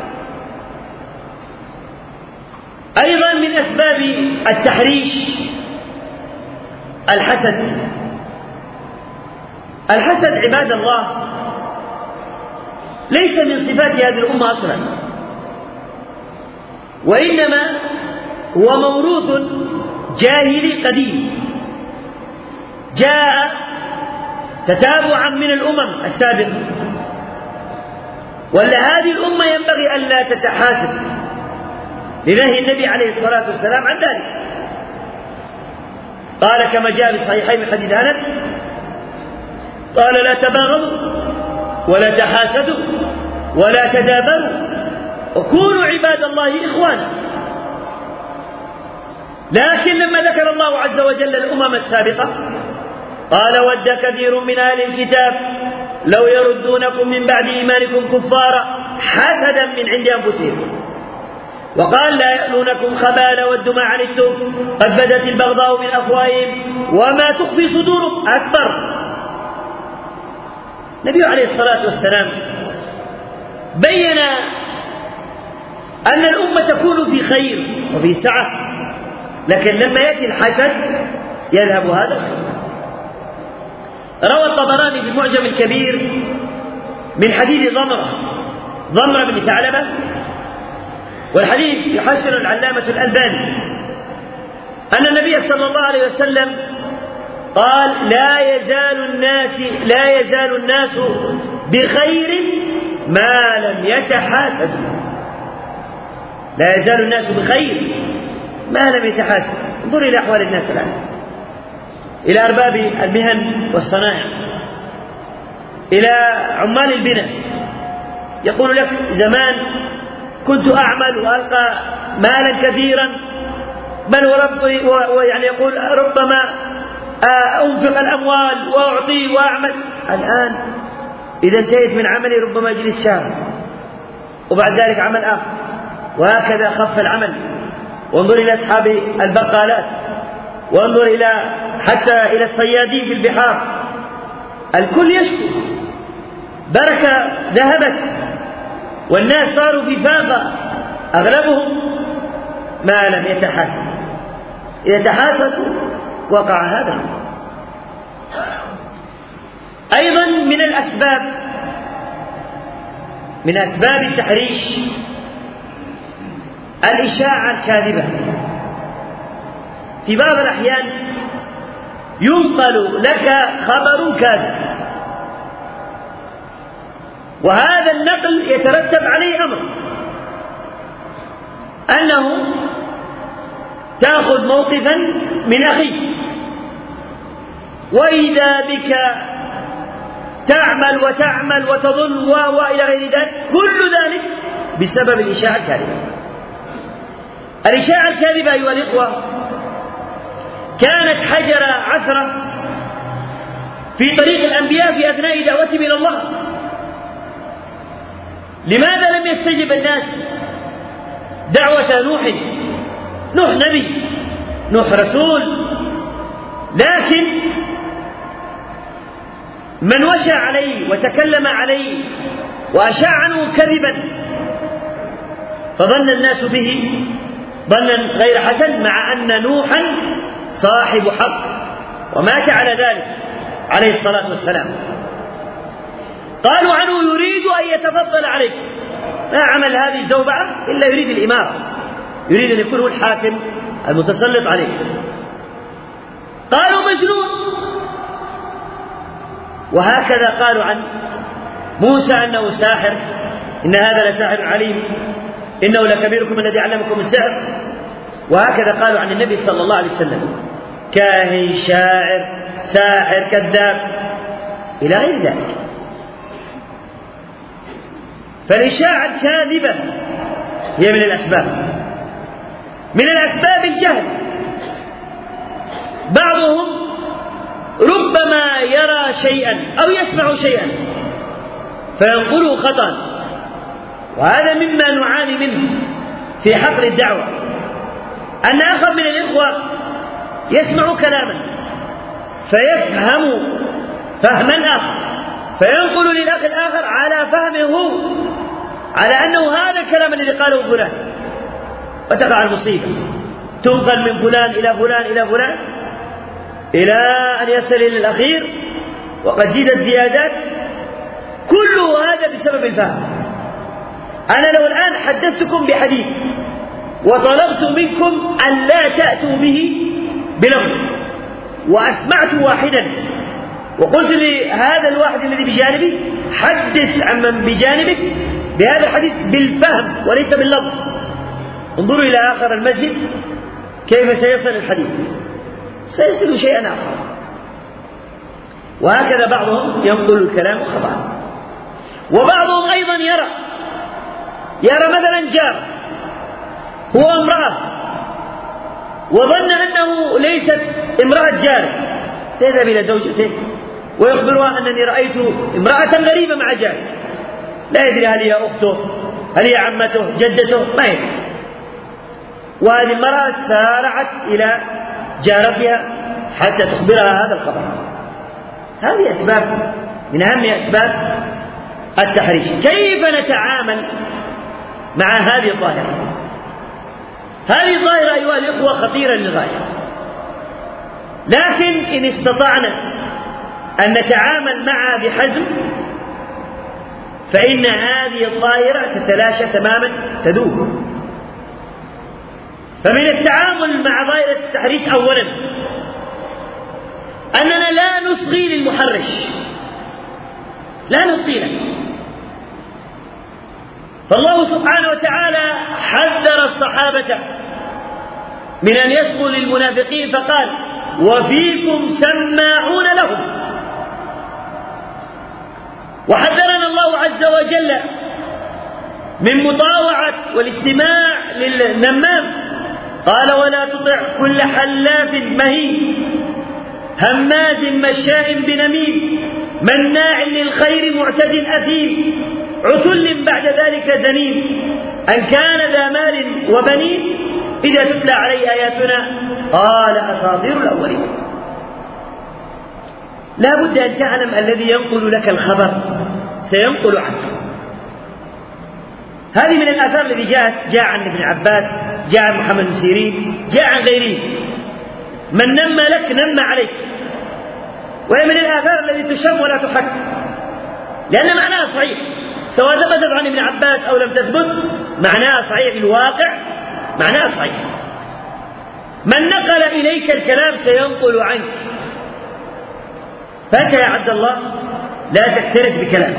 A: أيضا من أسباب التحريش الحسد. الحسد عباد الله ليس من صفات هذه الأمة أصلا، وإنما هو موروث جاهلي قديم جاء تتابعا من الأمم السابقة. ولهذه الأمة ينبغي ألا تتحاسد لنهي النبي عليه الصلاة والسلام عن ذلك. قال كما جاء في الصحيحين من حديث أنس: قال: لا تباغضوا ولا تحاسدوا ولا تدابروا وكونوا عباد الله إخوانا. لكن لما ذكر الله عز وجل الأمم السابقة قال: ود كثير من أهل الكتاب لو يردونكم من بعد إيمانكم كفارا حسدا من عند أنفسهم، وقال: لا يألونكم خبالا ودوا ما عنتم قد بدت البغضاء من أفواههم وما تخفي صدورهم أكبر. النبي عليه الصلاة والسلام بين أن الأمة تكون في خير وفي سعة، لكن لما يأتي الحسد يذهب هذا الخير. روى الطبراني في المعجم الكبير من حديث ضمرة بن ثعلبة، والحديث يحسن العلامة الألباني، أن النبي صلى الله عليه وسلم قال: لا يزال الناس بخير ما لم يتحاسدوا. لا يزال الناس بخير ما لم يتحاسدوا. انظر إلى أحوال الناس الآن، إلى أرباب المهن والصنائع، إلى عمال البناء، يقول لك: زمان كنت أعمل وألقى مالا كثيرا، بل ويعني يقول ربما أنفق الأموال وأعطي وأعمل. الآن إذا انتهيت من عملي ربما أجلس شهر وبعد ذلك عمل آخر، وهكذا خف العمل. وانظر إلى أصحاب البقالات، وانظر حتى إلى الصيادين في البحار، الكل يشكو، بركة ذهبت والناس صاروا في فاقة، أغلبهم ما لم يتحاسب، إذا تحاسبوا وقع هذا. أيضا من أسباب التحريش الإشاعة الكاذبة. في بعض الأحيان ينقل لك خبر كاذب، وهذا النقل يترتب عليه أمر، أنه تأخذ موقفا من أخيك، وإذا بك تعمل وتعمل وتظن وإلى غير ذلك، كل ذلك بسبب الإشاعة الكاذبة. الإشاعة الكاذبة أيها الإخوة كانت حجر عثرة في طريق الأنبياء في أثناء دعوتهم إلى الله. لماذا لم يستجب الناس دعوة نوح نبي، نوح رسول، لكن من وشى عليه وتكلم عليه وأشاع عنه كذبا فظن الناس به ظنا غير حسن، مع أن نوحا صاحب حق ومات على ذلك عليه الصلاة والسلام. قالوا عنه يريد أن يتفضل عليك، ما عمل هذه الزوبعة إلا يريد الإمارة، يريد أن يكون هو الحاكم المتسلط عليك. قالوا مجنون. وهكذا قالوا عن موسى أنه ساحر، إن هذا لساحر عليم، إنه لكبيركم الذي علمكم السحر. وهكذا قالوا عن النبي صلى الله عليه وسلم كاهن، شاعر، ساحر، كذاب، إلى غير ذلك. فالإشاعة الكاذبة هي من الأسباب الجهل. بعضهم ربما يرى شيئا أو يسمع شيئا فينقله خطأ، وهذا مما نعاني منه في حقل الدعوة، أن أخا من الإخوة يسمع كلاما فيفهم فهما آخر فينقل للأخ الآخر على فهمه هو، على أنه هذا الكلام الذي قاله فلان، وتقع المصيبة، تنقل من فلان إلى فلان إلى فلان إلى أن يصل إلى الأخير وقد زيدت زيادات، كل هذا بسبب الفهم. أنا لو الآن حدثتكم بحديث وطلبت منكم أن لا تأتوا به بلفظ، وأسمعت واحدا وقلت لهذا الواحد الذي بجانبي حدث عن من بجانبك بهذا الحديث بالفهم وليس باللفظ، انظروا إلى آخر المسجد كيف سيصل الحديث، سيصل شيئا آخر. وهكذا بعضهم ينقل الكلام خطأ. وبعضهم أيضا يرى مثلا جار هو امرأة وظن أنه ليست امرأة جاره، يذهب إلى زوجته ويخبرها أنني رأيت امرأة غريبة مع جاره، لا يدري هل هي أخته، هل هي عمته، جدته، ما يدري. وهذه المرأة سارعت إلى جارتها حتى تخبرها هذا الخبر. هذه أسباب من أهم أسباب التحريش. كيف نتعامل مع هذه الظاهرة؟ هذه الظاهرة أيها الإخوة خطيرة للغاية، لكن إن استطعنا أن نتعامل معها بحزم فإن هذه الظاهرة تتلاشى تماما، تذوب. فمن التعامل مع ظاهرة التحريش أولا أننا لا نصغي للمحرش، لا نصغي له. فالله سبحانه وتعالى حذر الصحابة من أن يصغوا للمنافقين فقال وفيكم سماعون لهم. وحذرنا الله عز وجل من مطاوعة والاستماع للنمام، قال ولا تطع كل حلاف مهين هماز مشاء بنميم مناع للخير معتد أثيم عتل بعد ذلك زنيم أن كان ذا مال وبنين إذا تتلى عليه آياتنا قال أساطير الأولين. لا بد أن تعلم الذي ينقل لك الخبر سينقل عنك. هذه من الآثار التي جاء عن ابن عباس، جاء عن محمد بن سيرين، جاء عن غيره. من نمى لك نمى عليك. وهي من الآثار التي تشم ولا تحك، لأن معناها صحيح، سواء ثبتت عن ابن عباس أو لم تثبت معناها صحيح في الواقع، معناها صحيح. من نقل إليك الكلام سينقل عنك، فأنت يا عبد الله لا تكترث بكلامه.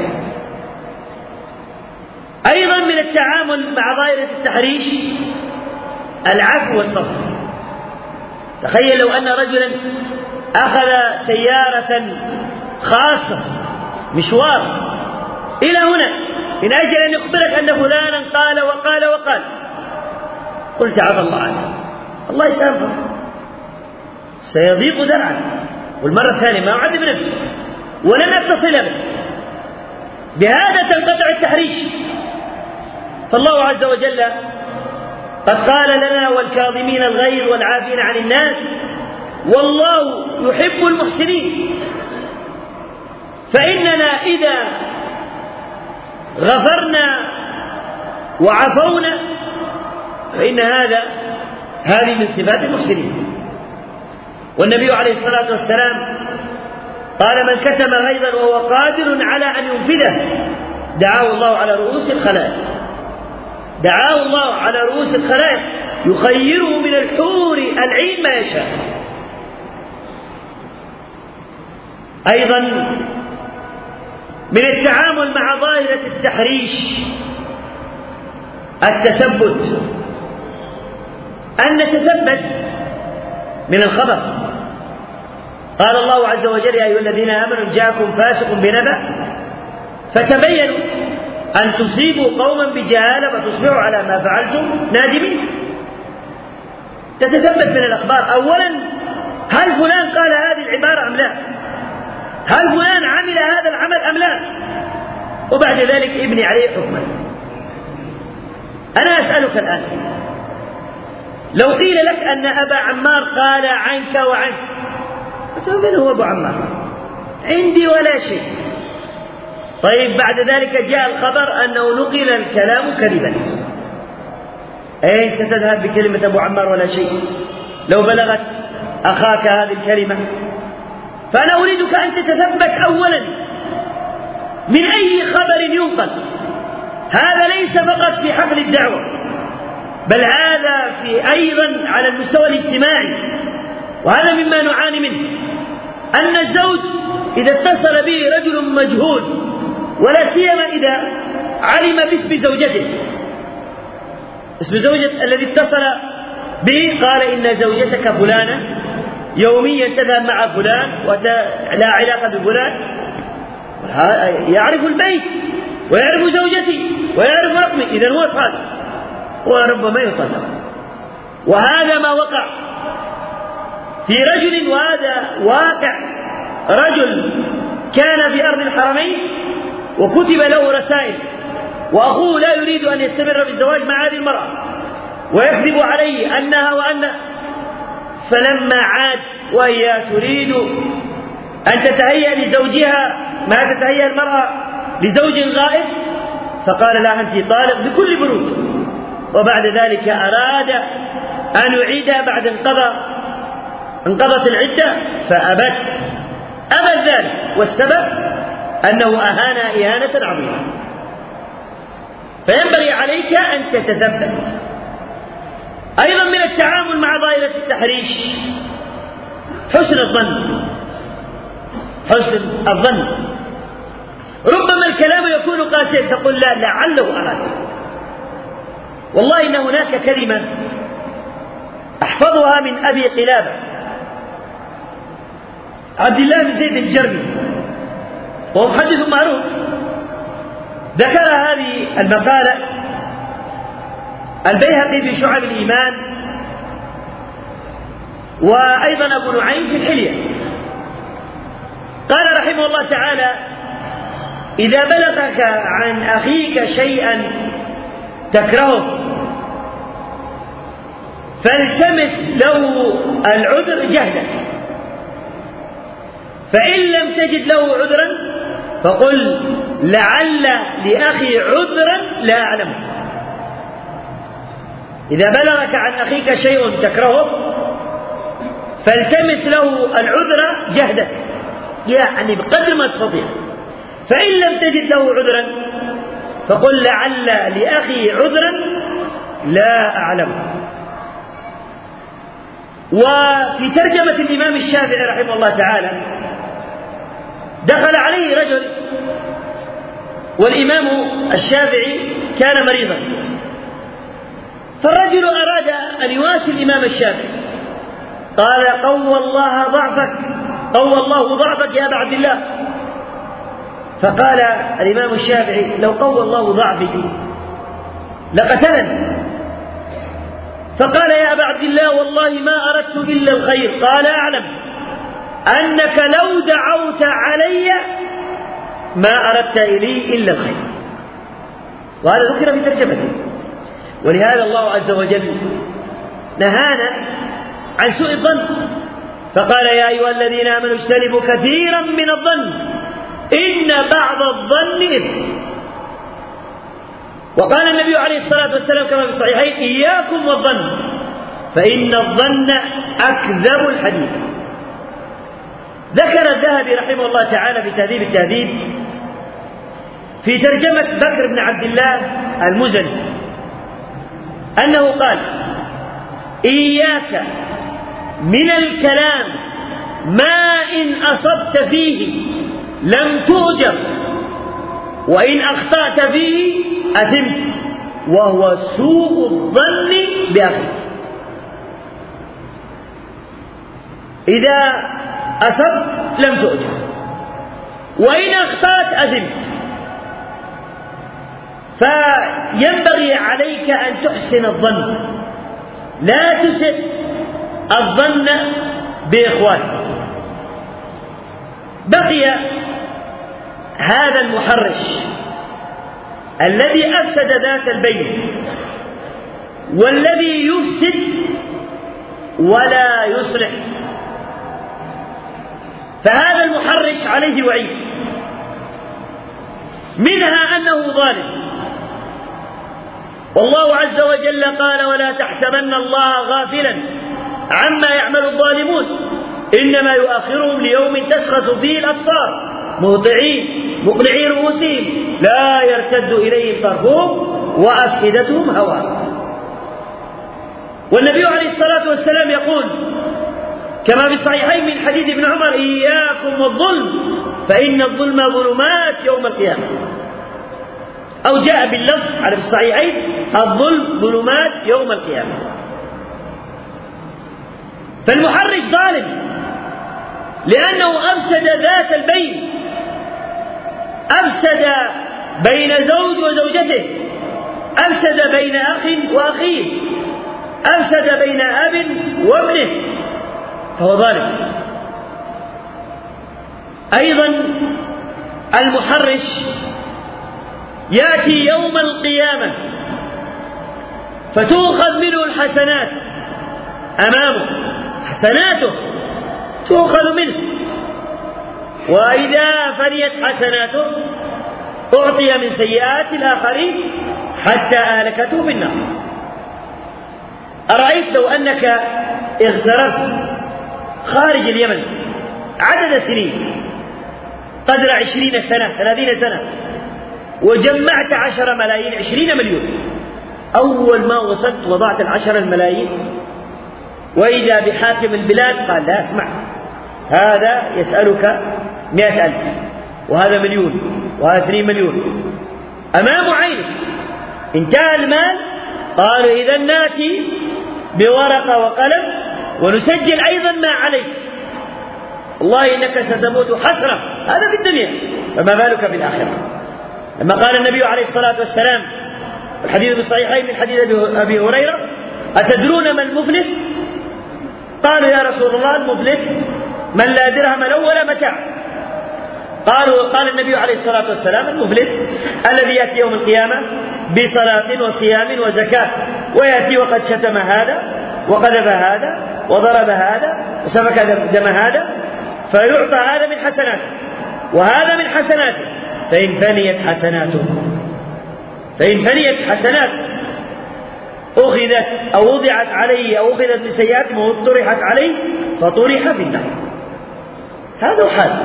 A: أيضا من التعامل مع ظاهرة التحريش العفو والصفح. تخيل لو أن رجلا أخذ سيارة خاصة مشوار إلى هنا من أجل أن يخبرك أن فلانا قال وقال وقال، قلت عفى الله عنه، الله يسامحه، سيضيق ذرعا، والمرة الثانية ما أعد بنفسه ولن أتصل به. بهذا تنقطع التحريش. فالله عز وجل قد قال لنا والكاظمين الغيظ والعافين عن الناس والله يحب المحسنين. فإننا إذا غفرنا وعفونا فإن هذه من صفات المحسنين. والنبي عليه الصلاة والسلام قال من كتم غيظا وهو قادر على أن ينفذه دعاه الله على رؤوس الخلائق، دعاه الله على رؤوس الخلائق يخيره من الحور العين ما يشاء. أيضا من التعامل مع ظاهرة التحريش التثبت، أن نتثبت من الخبر. قال الله عز وجل يا أيها الذين آمنوا جاءكم فاسق بنبأ فتبينوا أن تصيبوا قوما بجهالة فتصبحوا على ما فعلتم نادمين. تتثبت من الأخبار. أولا هل فلان قال هذه العبارة أم لا؟ هل فلان عمل هذا العمل أم لا؟ وبعد ذلك ابني عليه حكما. أنا أسألك الآن لو قيل لك أن أبا عمار قال عنك وعنك، من هو أبو عمار؟ عندي ولا شيء. طيب بعد ذلك جاء الخبر أنه نقل الكلام كذبا، أين ستذهب بكلمة أبو عمار ولا شيء لو بلغت أخاك هذه الكلمة؟ فأنا أريدك أن تتثبت أولا من أي خبر ينقل. هذا ليس فقط في حقل الدعوة، بل هذا في أيضا على المستوى الاجتماعي. وهذا مما نعاني منه، أن الزوج إذا اتصل به رجل مجهول ولا سيما إذا علم باسم زوجته، اسم زوجة الذي اتصل به قال إن زوجتك فلانة يوميا تذهب مع فلان ولا علاقة بفلان، يعرف البيت ويعرف زوجتي ويعرف رقمي، إذن هو صادق وربما يطلق. وهذا ما وقع في رجل، وهذا واقع. رجل كان في أرض الحرمين وكتب له رسائل، وأخوه لا يريد أن يستمر في الزواج مع هذه المرأة ويكذب عليه أنها وأن، فلما عاد وهي تريد أن تتهيأ لزوجها ما تتهيأ المرأة لزوج غائب، فقال لها أنت طالق بكل برود. وبعد ذلك أراد أن يعيدها بعد انقضت العدة فأبت ذلك، والسبب أنه أهانها إهانة عظيمة. فينبغي عليك أن تتثبت. أيضا من التعامل مع ظاهرة التحريش حسن الظن. حسن الظن، ربما الكلام يكون قاسيا تقول لا لعله أراد. والله إن هناك كلمة أحفظها من أبي قلابة عبد الله بن زيد الجرمي، وهو محدث معروف، ذكر هذه المقالة البيهقي في شعب الإيمان، وأيضا أبو نعيم في الحلية. قال رحمه الله تعالى: إذا بلغك عن أخيك شيئا تكرهه فالتمس له العذر جهدك، فإن لم تجد له عذرا فقل: لعل لأخي عذرا لا أعلمه. إذا بلغك عن أخيك شيء تكرهه فالتمس له العذر جهدك، يعني بقدر ما تستطيع، فإن لم تجد له عذرا فقل: لعل لأخي عذرا لا أعلمه. وفي ترجمة الإمام الشافعي رحمه الله تعالى: دخل عليه رجل، والإمام الشافعي كان مريضا، فالرجل أراد أن يواسي الإمام الشافعي، قال: قوى الله ضعفك، قوى الله ضعفك يا أبا عبد الله. فقال الإمام الشافعي: لو قوى الله ضعفي لقتلني. فقال: يا أبا عبد الله والله ما أردت إلا الخير. قال: أعلم أنك لو دعوت علي ما أردت إلي إلا الخير. وهذا ذكر في ترجمته. ولهذا الله عز وجل نهانا عن سوء الظن، فقال: يا أيها الذين آمنوا اجتنبوا كثيرا من الظن إن بعض الظن إثم. وقال النبي عليه الصلاة والسلام كما في الصحيحين: إياكم والظن فإن الظن أكذب الحديث. ذكر الذهبي رحمه الله تعالى في تهذيب التهذيب في ترجمة بكر بن عبد الله المزني أنه قال: إياك من الكلام ما إن أصبت فيه لم تؤجر وإن أخطأت فيه أثمت، وهو سوء الظن بأخيك. إذا أصبت لم تؤجر وإن أخطأت أثمت، فينبغي عليك أن تحسن الظن، لا تسئ الظن بإخوانك. بقي هذا المحرش الذي أفسد ذات البين والذي يفسد ولا يصلح. فهذا المحرش عليه وعيد، منها أنه ظالم، والله عز وجل قال: ولا تحسبن الله غافلا عما يعمل الظالمون إنما يؤخرهم ليوم تشخص فيه الأبصار مهطعين مقنعي رؤوسهم لا يرتد إليهم طرفهم وأفئدتهم هواء. والنبي عليه الصلاة والسلام يقول كما في الصحيحين من حديث ابن عمر: إياكم والظلم فإن الظلم ظلمات يوم القيامة. أو جاء باللفظ على الصحيحين: الظلم ظلمات يوم القيامة. فالمحرش ظالم لأنه أفسد ذات البين، أفسد بين زوج وزوجته، أفسد بين أخ وأخيه، أفسد بين أب وابنه، فهو ظالم. أيضا المحرش يأتي يوم القيامة فتؤخذ منه الحسنات أمامه، حسناته تؤخذ منه، وإذا فنيت حسناته أعطي من سيئات الآخرين حتى أهلكته بالنار. أرأيت لو أنك اغتربت خارج اليمن عدد سنين قدر 20 سنة 30 سنة وجمعت 10 ملايين 20 مليون، أول ما وصلت وضعت 10 الملايين وإذا بحاكم البلاد قال: لا اسمع، هذا يسألك 100,000 وهذا مليون وهذا 2 مليون أمام عينك، انتهى المال. قالوا: إذا نأتي بورقة وقلم ونسجل أيضا ما عليك، والله إنك ستموت حسرة، هذا في الدنيا، فما بالك في الآخرة. لما قال النبي عليه الصلاة والسلام الحديث بالصحيحين من حديث أبي هريرة: أتدرون ما المفلس؟ قالوا: يا رسول الله المفلس من لا درهم له ولا متاع. قال النبي عليه الصلاة والسلام: المفلس الذي يأتي يوم القيامة بصلاة وصيام وزكاة، ويأتي وقد شتم هذا وقذف هذا وضرب هذا وسفك دم هذا، فيعطى هذا من حسناته وهذا من حسناته، فإن فنيت حسناته أخذت أو وضعت عليه أو أخذت بسيئاته وطرحت عليه فطرح في النار. هذا حال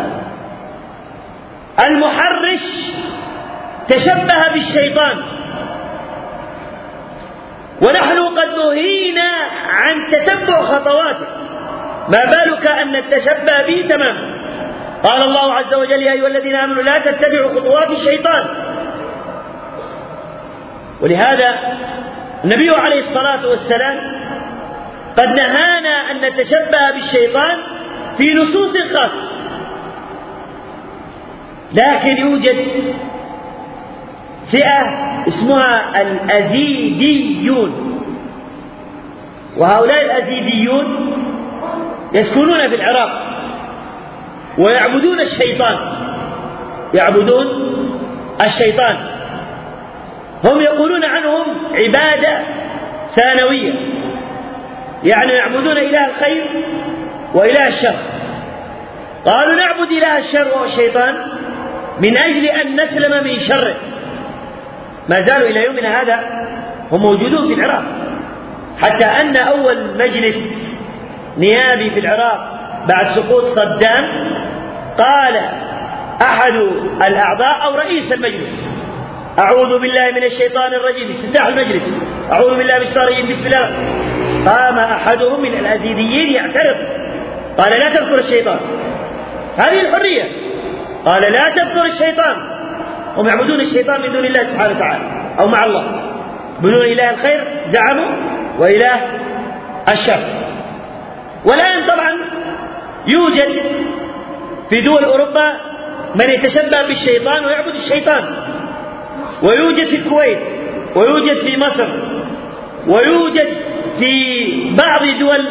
A: المحرش. تشبه بالشيطان، ونحن قد نهينا عن تتبع خطواته، ما بالك أن نتشبه به تماما. قال الله عز وجل: يا أيها الذين آمنوا لا تتبعوا خطوات الشيطان. ولهذا النبي عليه الصلاة والسلام قد نهانا أن نتشبه بالشيطان في نصوص خاصة، لكن يوجد فئة اسمها الأزيديون، وهؤلاء الأزيديون يسكنون في العراق ويعبدون الشيطان. هم يقولون عنهم عبادة ثانوية، يعني يعبدون إله الخير وإله الشر. قالوا: نعبد إله الشر وهو الشيطان من أجل أن نسلم من شره. ما زالوا إلى يومنا هذا هم موجودون في العراق، حتى أن أول مجلس نيابي في العراق بعد سقوط صدام قال أحد الأعضاء أو رئيس المجلس: أعوذ بالله من الشيطان الرجيم، استفتاح المجلس، أعوذ بالله من الشيطان الرجيم، بسم الله. قام أحدهم من الأزيديين يعترض، قال: لا تذكر الشيطان، هذه الحرية. قال: لا تذكر الشيطان. هم يعبدون الشيطان من دون الله سبحانه وتعالى أو مع الله، بدون إله الخير زعموا وإله الشر. والآن طبعا يوجد في دول أوروبا من يتشبه بالشيطان ويعبد الشيطان، ويوجد في الكويت، ويوجد في مصر، ويوجد في بعض دول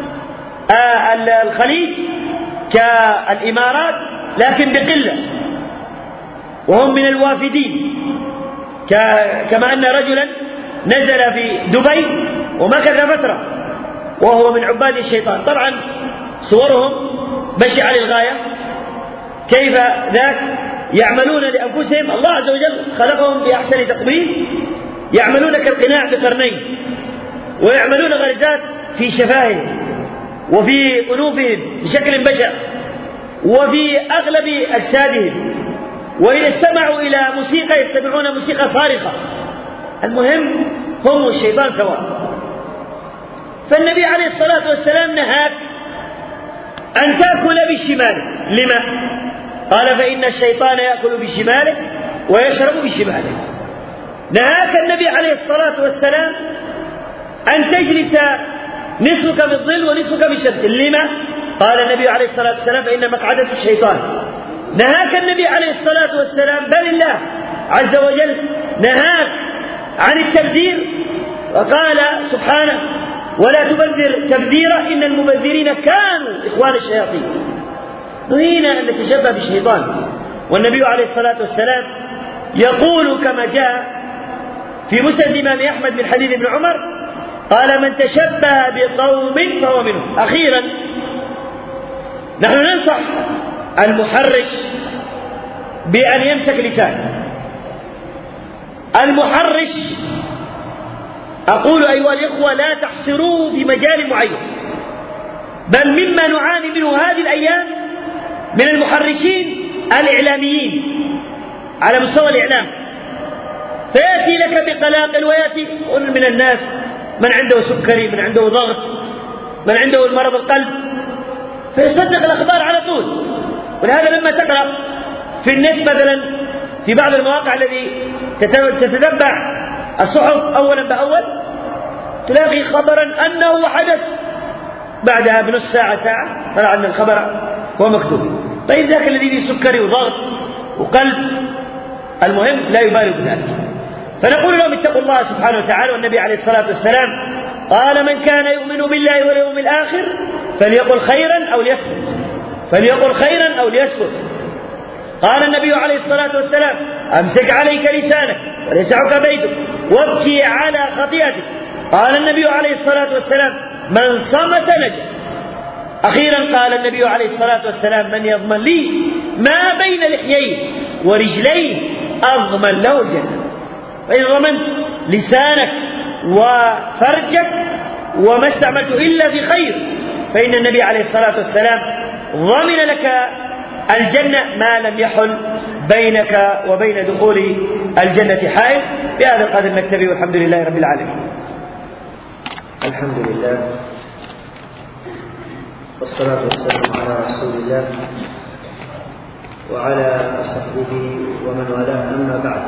A: الخليج كالإمارات، لكن بقلة، وهم من الوافدين. كما أن رجلا نزل في دبي ومكث فترة وهو من عباد الشيطان. طبعا صورهم بشعة للغاية، كيف ذاك يعملون لأنفسهم، الله عز وجل خلقهم بأحسن تقويم، يعملون كالقناع بقرنين، ويعملون غرزات في شفاههم وفي أنوفهم بشكل بشع وفي أغلب أجسادهم، وإذا استمعوا إلى موسيقى يستمعون موسيقى صارخة. المهم هم والشيطان سواء. فالنبي عليه الصلاة والسلام نهاك أن تأكل بشمالك. لما؟ قال: فإن الشيطان يأكل بشماله ويشرب بشماله. نهاك النبي عليه الصلاة والسلام أن تجلس نصفك بالظل ونصفك بالشمس. لما؟ قال النبي عليه الصلاة والسلام: فإن مقعدة الشيطان. نهاك النبي عليه الصلاة والسلام، بل الله عز وجل نهاك عن التبذير، وقال سبحانه: ولا تبذر تبذيرا إن المبذرين كانوا إخوان الشياطين. نهينا أن نتشبه بالشيطان. والنبي عليه الصلاة والسلام يقول كما جاء في مسند الإمام أحمد من حديث ابن عمر: قال: من تشبه بقوم فهو منهم. أخيرا نحن ننصح المحرش بأن يمسك لسانه. المحرش، أقول أيها الإخوة، لا تحصروه في مجال معين، بل مما نعاني منه هذه الأيام من المحرشين الإعلاميين على مستوى الإعلام. فيأتي لك بقلاقل، ويأتي من الناس من عنده سكري، من عنده ضغط، من عنده المرض القلب، فيصدق الأخبار على طول. ولهذا لما تقرأ في النت مثلا في بعض المواقع التي تتتبع الصحف أولا بأول، تلاقي خبرا أنه حدث، بعدها بنص ساعة طلع أن الخبر هو مكتوب. طيب ذاك الذي فيه سكري وضغط وقلب، المهم لا يبالي بذلك. فنقول لهم: اتقوا الله سبحانه وتعالى. والنبي عليه الصلاة والسلام قال: من كان يؤمن بالله واليوم الآخر فليقل خيرا أو ليسكت، فليقل خيرا أو ليسكت. قال النبي عليه الصلاة والسلام: أمسك عليك لسانك وليسعك بيتك وابكي على خطيئتك. قال النبي عليه الصلاة والسلام: من صمت نجا. أخيرا قال النبي عليه الصلاة والسلام: من يضمن لي ما بين لحييه ورجليه أضمن له الجنة. فإن ضمنت لسانك وفرجك وما استعملت إلا في خير فإن النبي عليه الصلاة والسلام ضمن لك الجنة ما لم يحل بينك وبين دخول الجنة حائل. بهذا القدر نكتفي والحمد لله رب العالمين.
B: الحمد لله والصلاة والسلام على رسول الله وعلى صحبه ومن والاه، أما بعد.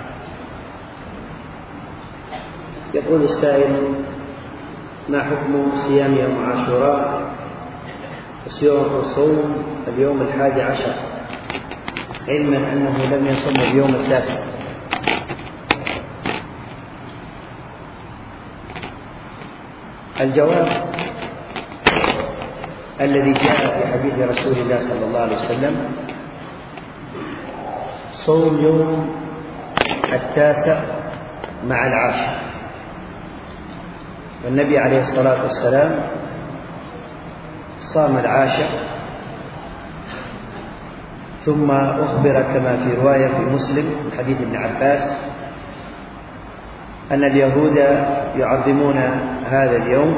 B: يقول السائل: ما حكم صيام يوم عاشوراء وصوم اليوم 11 علما أنه لم يصم اليوم 9؟ الجواب الذي جاء في حديث رسول الله صلى الله عليه وسلم: صوم يوم 9 مع 10. والنبي عليه الصلاة والسلام صام 10 ثم أخبر كما في رواية في مسلم من حديث ابن عباس أن اليهود يعظمون هذا اليوم،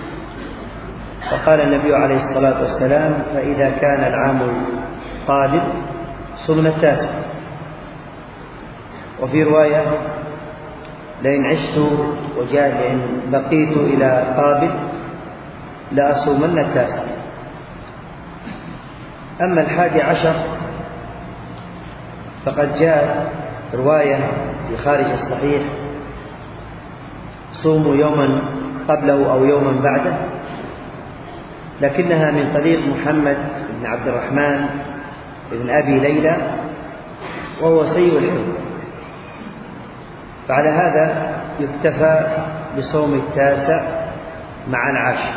B: فقال النبي عليه الصلاة والسلام: فإذا كان العام القادم صمنا 9. وفي رواية: لئن عشت وجاء لئن بقيت إلى قابل لأصومن 9. أما 11 فقد جاء رواية في خارج الصحيح: صوموا يوما قبله أو يوما بعده، لكنها من طريق محمد بن عبد الرحمن بن أبي ليلى وهو سيء الحفظ، فعلى هذا يكتفى بصوم 9 مع 10.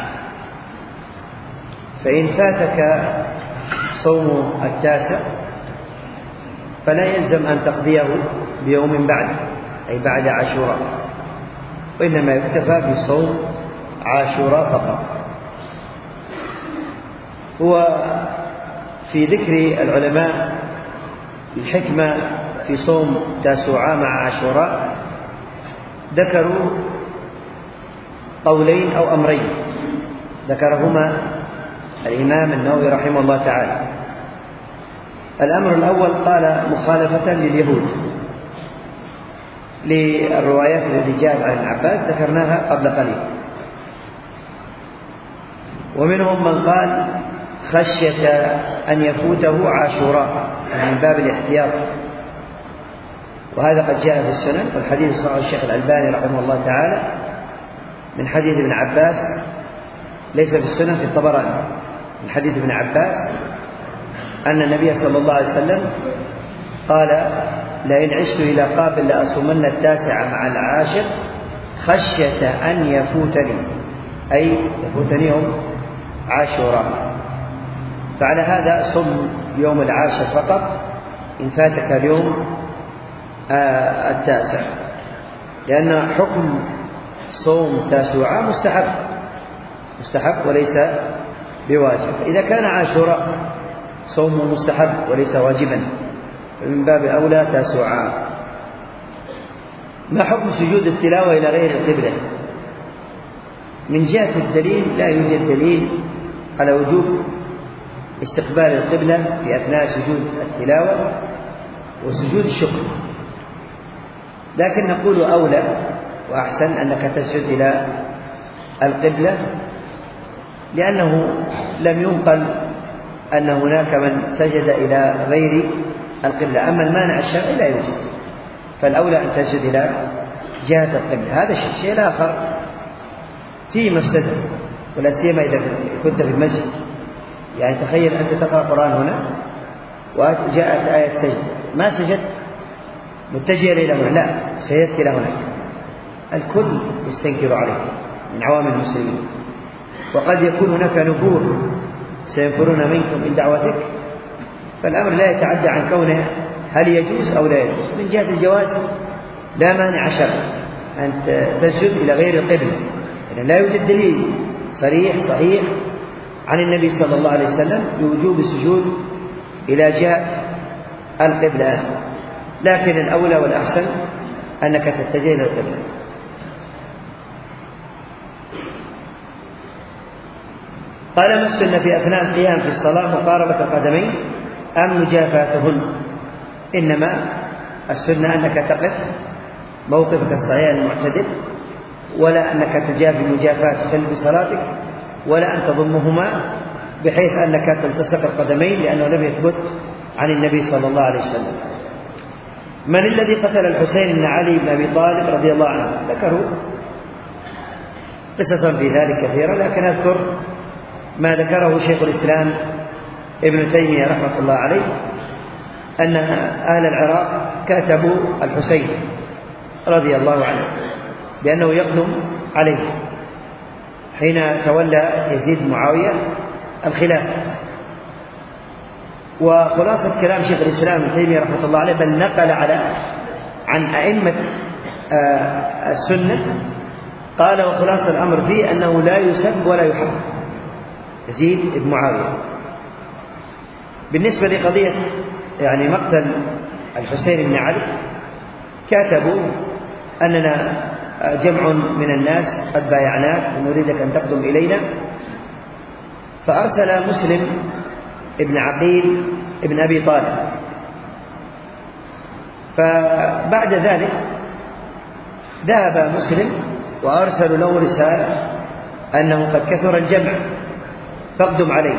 B: فإن فاتك صوم 9 فلا يلزم أن تقضيه بيوم بعد، أي بعد عاشوراء، وإنما يكتفى بصوم عاشوراء فقط. هو في ذكر العلماء الحكمة في صوم 9 مع عاشوراء ذكروا قولين أو أمرين ذكرهما الإمام النووي رحمه الله تعالى. الأمر الأول قال مخالفة لليهود للروايات التي جاءت عن ابن عباس ذكرناها قبل قليل، ومنهم من قال خشية أن يفوته عاشوراء من باب الاحتياط، وهذا قد جاء في السنن، والحديث صححه الشيخ الألباني رحمه الله تعالى من حديث ابن عباس، ليس في السنن، في الطبراني، من حديث ابن عباس أن النبي صلى الله عليه وسلم قال: لئن عشت إلى قابل لأصومن 9 مع 10 خشية أن يفوتني، أي يفوتني يوم عاشوراء. فعلى هذا صم يوم 10 فقط إن فاتك اليوم 9، لأن حكم صوم 9 مستحب وليس بواجب. إذا كان عاشوراء صوم مستحب وليس واجبا فمن باب أولى 9. ما حكم سجود التلاوة إلى غير القبلة؟ من جهة الدليل لا يوجد دليل على وجوب استقبال القبلة في أثناء سجود التلاوة وسجود الشكر، لكن نقول أولى وأحسن أنك تسجد إلى القبلة، لأنه لم ينقل أن هناك من سجد إلى غير القبلة. أما المانع الشرعي لا يوجد، فالأولى أن تسجد إلى جهة القبلة. هذا الشيء الآخر فيه مفسدة، ولا سيما إذا كنت في المسجد. يعني تخيل أنت تقرأ قرآن هنا وجاءت آية سجد، ما سجدت متجه إلى هنا، لا، سجدت إلى هناك، الكل يستنكر عليك من عوام المسلمين، وقد يكون هناك نفور سينفرون منكم من دعوتك، فالأمر لا يتعدى عن كونه هل يجوز أو لا يجوز. من جهة الجواز لا مانع شرعي أن تسجد إلى غير القبلة، يعني لا يوجد دليل صحيح عن النبي صلى الله عليه وسلم بوجوب السجود إلى جهة القبلة، لكن الأولى والأحسن أنك تتجه إلى القبلة. قال: ما السنة في أثناء القيام في الصلاة مقاربة القدمين أم مجافاتهن؟ إنما السنة أنك تقف موقفك الصحيح المعتدل، ولا أنك تجافي مجافاة خلف صلاتك، ولا أن تضمهما بحيث أنك تلتصق القدمين، لأنه لم يثبت عن النبي صلى الله عليه وسلم. من الذي قتل الحسين بن علي بن أبي طالب رضي الله عنه؟ ذكروا قصصا في ذلك كثيرة، لكن أذكر ما ذكره شيخ الإسلام ابن تيمية رحمة الله عليه، أن أهل العراق كاتبوا الحسين رضي الله عنه بأنه يقدم عليه حين تولى يزيد معاوية الخلافة. وخلاصة كلام شيخ الإسلام ابن تيمية رحمة الله عليه، بل نقل عن أئمة السنة، قال: وخلاصة الأمر فيه أنه لا يسب ولا يحب يزيد بن معاوية. بالنسبة لقضية يعني مقتل الحسين بن علي، كاتبوا أننا جمع من الناس قد بايعناك ونريدك أن تقدم إلينا، فأرسل مسلم ابن عقيل ابن أبي طالب. فبعد ذلك ذهب مسلم وأرسلوا له رسالة أنه قد كثر الجمع فاقدم عليه.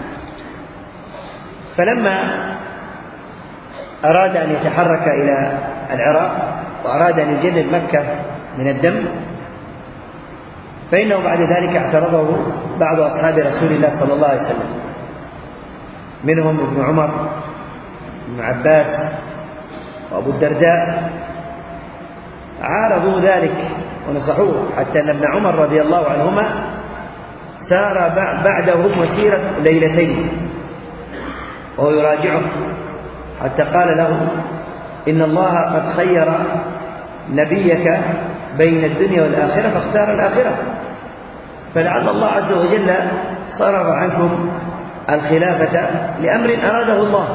B: فلما أراد أن يتحرك إلى العراق وأراد أن يجنب مكة من الدم، فإنه بعد ذلك اعترضه بعض أصحاب رسول الله صلى الله عليه وسلم، منهم ابن عمر، ابن عباس، وأبو الدرداء، عارضوا ذلك ونصحوه، حتى أن ابن عمر رضي الله عنهما سار بعده مسيرة ليلتين وهو يراجعه، حتى قال له: إن الله قد خير نبيك بين الدنيا والآخرة فاختار الآخرة، فلعل الله عز وجل صرف عنكم الخلافة لأمر أراده الله.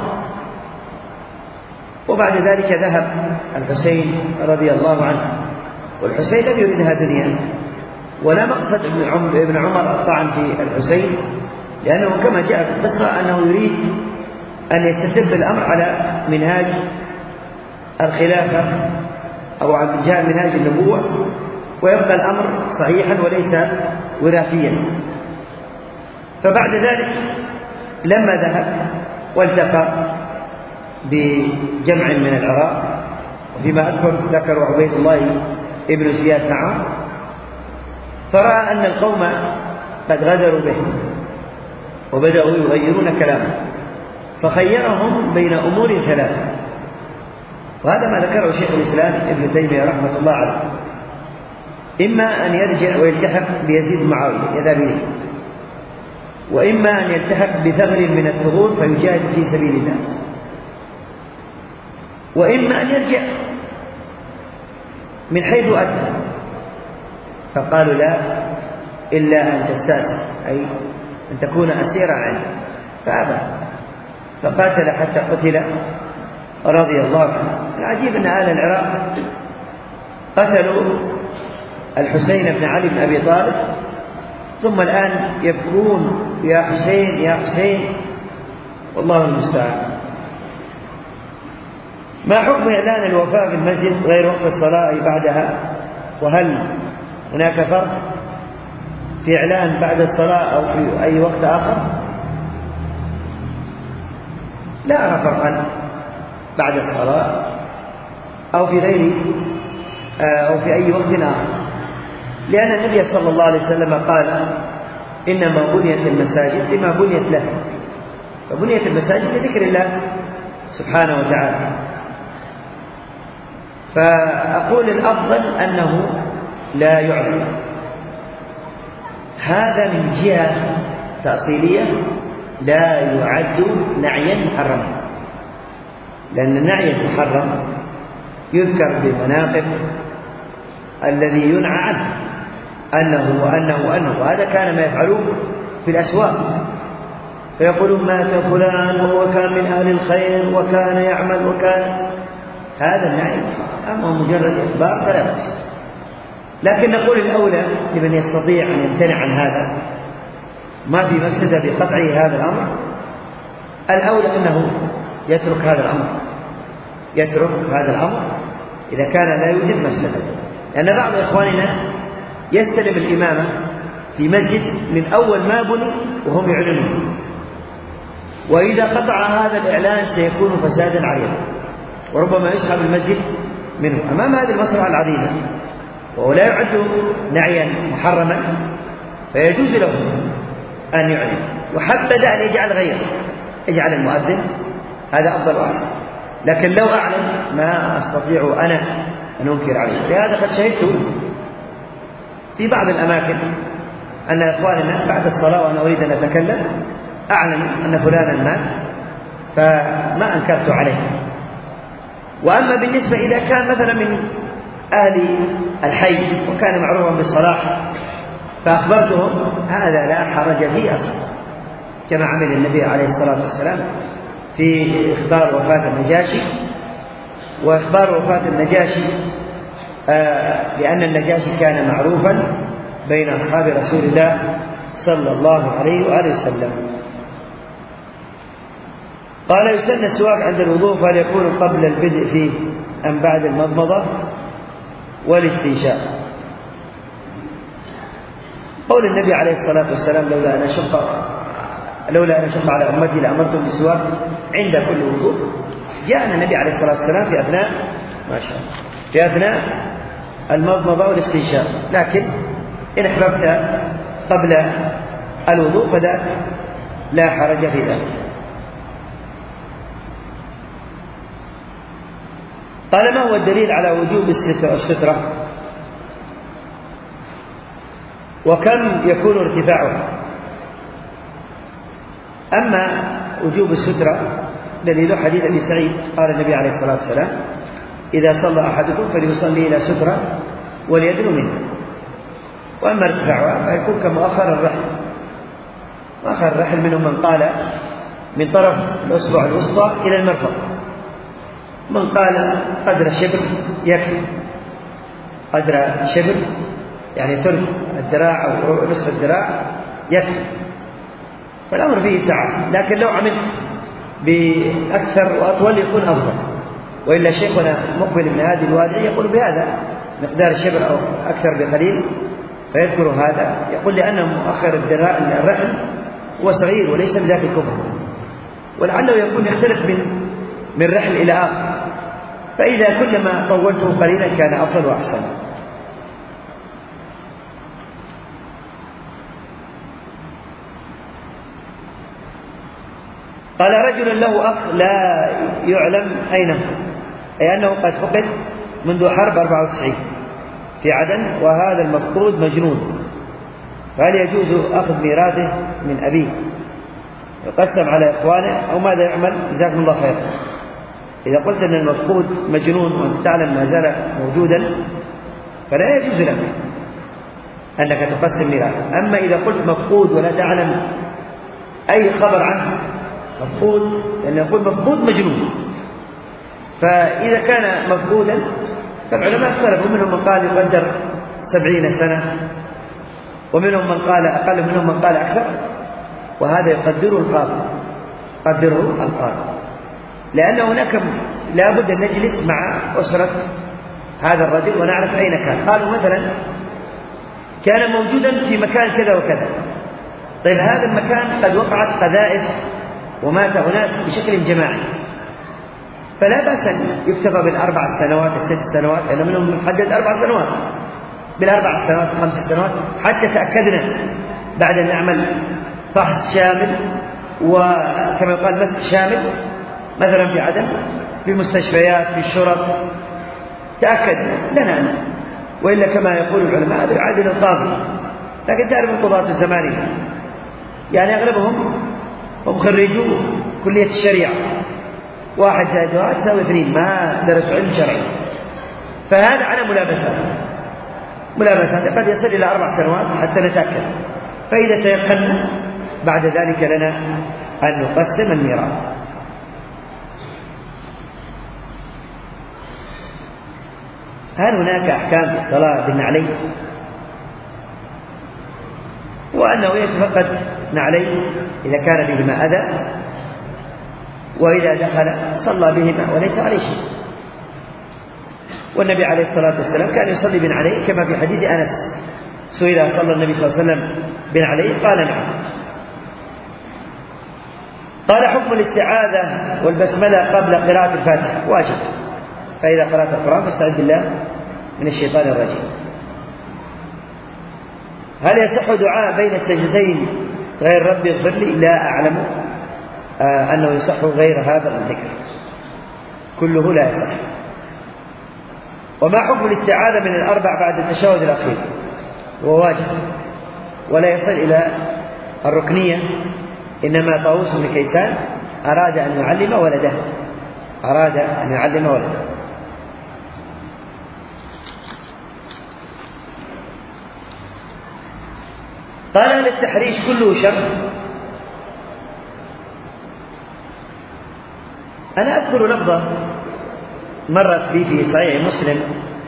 B: وبعد ذلك ذهب الحسين رضي الله عنه، والحسين لم يريدها دنيا، ولا مقصد ابن عمر الطعن في الحسين، لأنه كما جاء في القصة أنه يريد أن يستتب الأمر على منهاج الخلافة أو على منهاج النبوة، ويبقى الأمر صحيحا وليس وراثيا. فبعد ذلك لما ذهب والتقى بجمع من العراق، وفيما أذكر ذكر عبيد الله ابن زياد معه، فرأى أن القوم قد غدروا به وبدأوا يغيرون كلامه، فخيرهم بين أمور ثلاثة، وهذا ما ذكره شيخ الإسلام ابن تيمية رحمة الله عليه: إما أن يرجع ويلتحق بيزيد معاوية يذهب إليه، وإما أن يلتحق بثغر من الثغور فيجاهد في سبيل الله، وإما أن يرجع من حيث أتى. فقالوا: لا، إلا أن تستأسر، أي أن تكون أسيرا عنه، فأبى، فقاتل حتى قتل رضي الله عنه. العجيب أن أهل العراق قتلوا الحسين بن علي بن أبي طالب، ثم الآن يبكون: يا حسين يا حسين، والله المستعان. ما حكم إعلان الوفاة في المسجد غير وقت الصلاة أي بعدها؟ وهل هناك فرق في إعلان بعد الصلاة أو في أي وقت آخر؟ لا أرى فرقا بعد الصلاة أو في غير أو في أي وقت آخر، لأن النبي صلى الله عليه وسلم قال: إنما بنيت المساجد لما بنيت له، فبنيت المساجد لذكر الله سبحانه وتعالى. فأقول الأفضل أنه لا يعلم، هذا من جهة تأصيلية لا يعد نعيا محرما، لأن النعي المحرم يذكر بمناقب الذي ينعى عنه أنه وأنه وأنه، وهذا كان ما يفعلوه في الأسواق، فيقولون مات فلان وهو كان من أهل الخير وكان يعمل وكان، هذا النعي. أما مجرد إخبار فلا بأس. لكن نقول الأولى لمن يستطيع أن يمتنع عن هذا، ما في مفسدة بقطعه هذا الأمر، الأولى أنه يترك هذا الأمر إذا كان لا يوجد مفسدة. لأن بعض إخواننا يستلم الإمامة في مسجد من أول ما بني وهم يعلنون، وإذا قطع هذا الإعلان سيكون فسادا عريضا، وربما يسحب المسجد منه أمام هذه المصلحة العظيمة، وهو لا يعد نعيا محرما، فيجوز له أن يعلن. وحبذ أن يجعل غيره، يجعل المؤذن، هذا أفضل وأحسن. لكن لو أعلم ما أستطيع أنا أن أنكر عليه. لهذا قد شهدت في بعض الأماكن أن إخواننا بعد الصلاة وأنا أريد أن أتكلم أعلم أن فلانا مات، فما أنكرت عليه. وأما بالنسبة إذا كان مثلا من أهل الحي وكان معروفا بالصلاح فأخبرتهم، هذا لا حرج فيه أصلا، كما عمل النبي عليه الصلاة والسلام في إخبار وفاة النجاشي. وإخبار وفاة النجاشي لأن النجاشي كان معروفا بين أصحاب رسول الله صلى الله عليه وآله وسلم. قال يسن السواك عند الوضوء، فهل يكون قبل البدء فيه أم بعد المضمضة والاستنشاق؟ قول النبي عليه الصلاة والسلام لولا أن أشق على أمتي لأمرتهم بالسواك عند كل وضوء. جاءنا النبي عليه الصلاة والسلام في أثناء المضمضة والاستنشاق، لكن إن أحببت قبل الوضوء فذاك لا حرج في ذلك. قال ما هو الدليل على وجوب السترة وكم يكون ارتفاعها؟ أما وجوب السترة دليل حديث أبي سعيد قال النبي عليه الصلاة والسلام إذا صلى أحدكم فليصلي إلى سترة وليدنو منه. وأما ارتفاعها فيكون كمؤخر الرحل منهم من قال من طرف الأصبع الوسطى إلى المرفق، من قال قدر شبر يكفي، قدر شبر يعني ثلث الذراع أو نصف الذراع يكفي، فالأمر فيه سعة. لكن لو عملت بأكثر وأطول يكون أفضل. وإلا شيخنا مقبل من هذه الوادع يقول بهذا مقدار الشبر أو أكثر بقليل، فيذكر هذا يقول لأنه مؤخر الرحل هو صغير وليس بذاك الكبر، ولعله يكون يختلف من رحل إلى آخر، فإذا كلما طولته قليلا كان أفضل وأحسن. قال رجل له أخ لا يعلم أين هو، أي أنه قد فقد منذ حرب 94 في عدن، وهذا المفقود مجنون، فهل يجوز أخذ ميراثه من أبيه يقسم على إخوانه أو ماذا يعمل؟ جزاكم الله خير. إذا قلت أن المفقود مجنون وأنت تعلم ما زال موجودا فلا يجوز لك أنك تقسم ميراثه. أما إذا قلت مفقود ولا تعلم أي خبر عنه، مفقود لأن يقول مفقود مجنون، فإذا كان مفقودا فالعلماء اختلفوا، منهم من قال يقدر 70 سنة، ومنهم من قال أقل، منهم من قال أكثر، وهذا يقدره القاضي، لأن هناك لا بد أن نجلس مع أسرة هذا الرجل ونعرف أين كان. قالوا مثلا كان موجودا في مكان كذا وكذا، طيب هذا المكان قد وقعت قذائف ومات أناس بشكل جماعي، فلا بأس أن يكتفى بالأربع سنوات الست سنوات، لأن منهم محدد 4 سنوات، بالأربع سنوات 5 سنوات، حتى تأكدنا بعد أن نعمل فحص شامل وكما يقال مسك شامل مثلا في عدن، في المستشفيات، في الشرط، تأكد لنا، وإلا كما يقول العلماء هذا يعادل القاضي. لكن تعرف القضاة 1 زائد 1 يساوي 2، ما درسوا علم شرعي، فهذا على ملابسات قد يصل إلى 4 سنوات حتى نتأكد. فإذا تيقنا بعد ذلك لنا أن نقسم الميراث. هل هناك أحكام في الصلاة بالنعلين؟ وأنه يتفقد نعلين إذا كان بهما أذى، وإذا دخل صلى بهما وليس عليه شيء. والنبي عليه الصلاة والسلام كان يصلي بنعلين كما في حديث أنس، سئل صلى النبي صلى الله عليه وسلم بنعلين قال نعم. قال حكم الاستعاذة والبسملة قبل قراءة الفاتحة واجب، فإذا قرأت القرآن فاستعذ بالله من الشيطان الرجيم. هل يصح دعاء بين السجدتين غير ربي اغفر لي؟ لا أعلم أنه يصح غير هذا الذكر، كله لا يصح. وما حكم الاستعاذة من الأربع بعد التشهد الأخير؟ هو واجب ولا يصل إلى الركنية، إنما طاووس بن كيسان أراد أن يعلم ولده، قال هل التحريش كله شر؟ أنا أذكر لفظة مرت في صحيح مسلم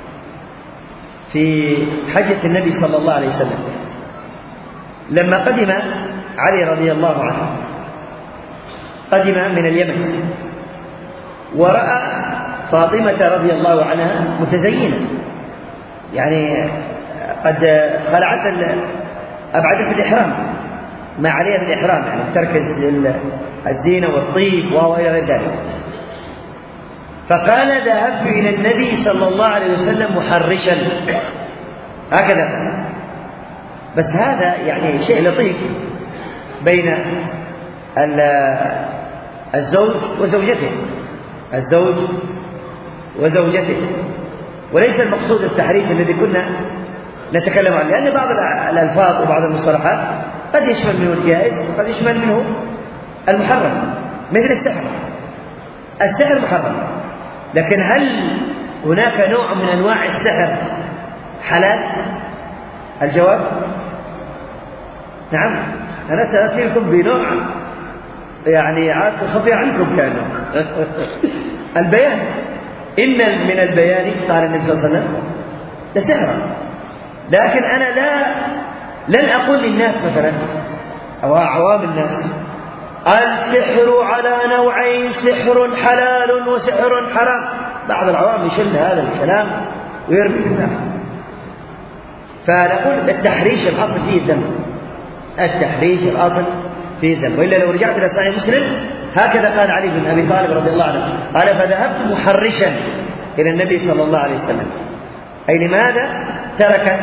B: في حجة النبي صلى الله عليه وسلم، لما قدم علي رضي الله عنه، قدم من اليمن ورأى فاطمة رضي الله عنها متزينة، يعني قد خلعت أبعدت الإحرام ما عليها بالإحرام، يعني تركز الزينة والطيب وإلى غير ذلك. فقال ذهبت إلى النبي صلى الله عليه وسلم محرشا، هكذا. بس هذا يعني شيء لطيف بين الزوج وزوجته، وليس المقصود التحريش الذي كنا نتكلم عنه، لأن بعض الألفاظ وبعض المصطلحات قد يشمل منه الجائز وقد يشمل منه المحرم، مثل السحر محرم، لكن هل هناك نوع من أنواع السحر حلال؟ الجواب نعم. أنا سأتيكم بنوع يعني عاد خفي عنكم كأنه البيان، إن من البيان قال النبي صلى الله عليه وسلم لسحرا، لكن أنا لن أقول للناس مثلا أو عوام الناس السحر على نوعين، سحر حلال وسحر حرام. بعض العوام يشل هذا الكلام ويرمي بالنار. فنقول التحريش الأصل فيه الذنب، وإلا لو رجعت إلى صحيح مسلم هكذا قال علي بن أبي طالب رضي الله عنه، قال فذهبت محرشا إلى النبي صلى الله عليه وسلم. أي لماذا تركت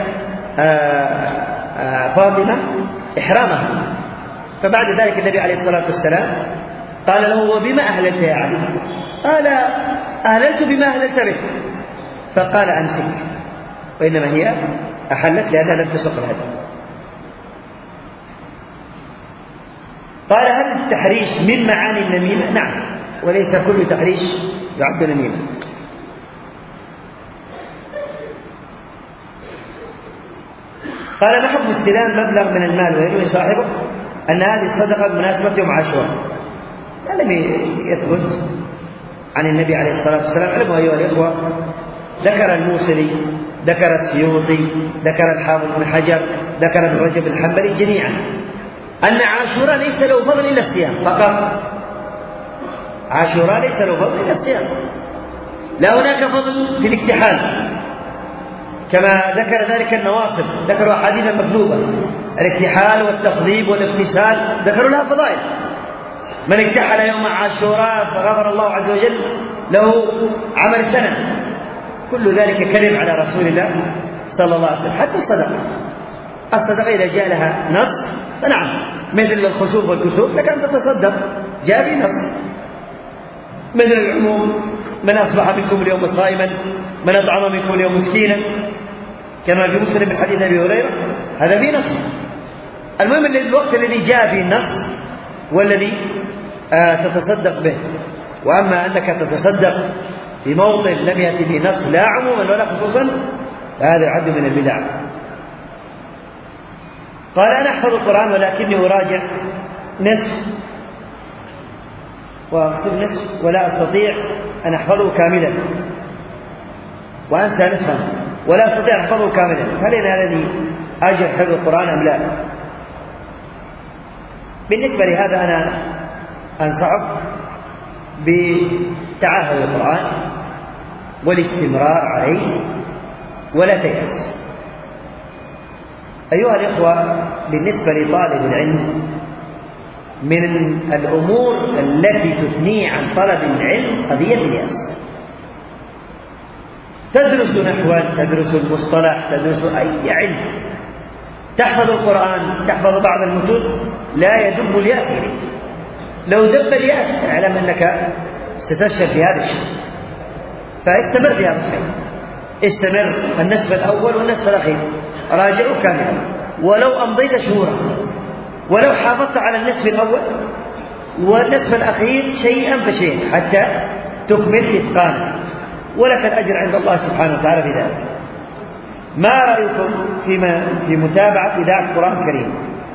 B: فاطمة إحرامها؟ فبعد ذلك النبي عليه الصلاة والسلام قال له وبما أهللت يا علي؟ قال أهللت بما أهللت به. فقال أمسك، وإنما هي أحلت لأنها لم تسق الهدي. قال هل التحريش من معاني النميمة؟ نعم، وليس كل تحريش يعد نميمة. قال ما حكم استلام مبلغ من المال وينوي صاحبه أن هذه الصدقة بمناسبة يوم عاشوراء؟ لم يثبت عن النبي عليه الصلاة والسلام. علموا أيها الإخوة، ذكر الموصلي، ذكر السيوطي، ذكر الحافظ بن حجر، ذكر ابن رجب الحنبلي جميعا أن عاشوراء ليس له فضل إلا الصيام فقط. عاشوراء ليس له فضل إلا الصيام، لا هناك فضل في الاكتحال كما ذكر ذلك النواصب، ذكروا أحاديث مكذوبة، الاكتحال والتصليب والاغتسال ذكروا لها فضائل. من اكتحل يوم عاشوراء فغفر الله عز وجل له عمل سنة. كل ذلك كذب على رسول الله صلى الله عليه وسلم. حتى الصدقة إذا جاء لها نص فنعم، مثل الخسوف والكسوف لك أن تتصدق، جاء به نص. مثل العموم، من أصبح منكم اليوم صائما، من أطعم منكم اليوم مسكينا، كما في مسلم من حديث أبي هريرة، هذا فيه نص. المهم الوقت الذي جاء فيه النص والذي تتصدق به. وأما أنك تتصدق في موطن لم يأتي به نص لا عموما ولا خصوصا فهذا يعد من البدع. قال أنا أحفظ القرآن ولكني أراجع نصف وأقصد نصف ولا أستطيع أن أحفظه كاملا وأنسى نصفا ولا أستطيع أن أحفظه كاملا، هل هذا أجر حفظ القرآن أم لا؟ بالنسبة لهذا أنا أنصحك بتعاهد القرآن والاستمرار عليه ولا تيأس. أيها الإخوة، بالنسبة لطالب العلم من الأمور التي تثني عن طلب العلم قضية اليأس. تدرس نحوا، تدرس المصطلح، تدرس أي علم، تحفظ القرآن، تحفظ بعض المتون، لا يدب اليأس إليك. لو دب اليأس اعلم أنك ستفشل في هذا الشيء، فاستمر في هذا الخير، استمر النصف الأول والنصف الأخير راجعوا كاملا، ولو أمضيت شهورا، ولو حافظت على النصف الأول والنصف الأخير شيئا فشيئا حتى تكمل إتقانا، ولك الأجر عند الله سبحانه وتعالى في ذلك. ما رأيكم في متابعة إذاعة القرآن الكريم؟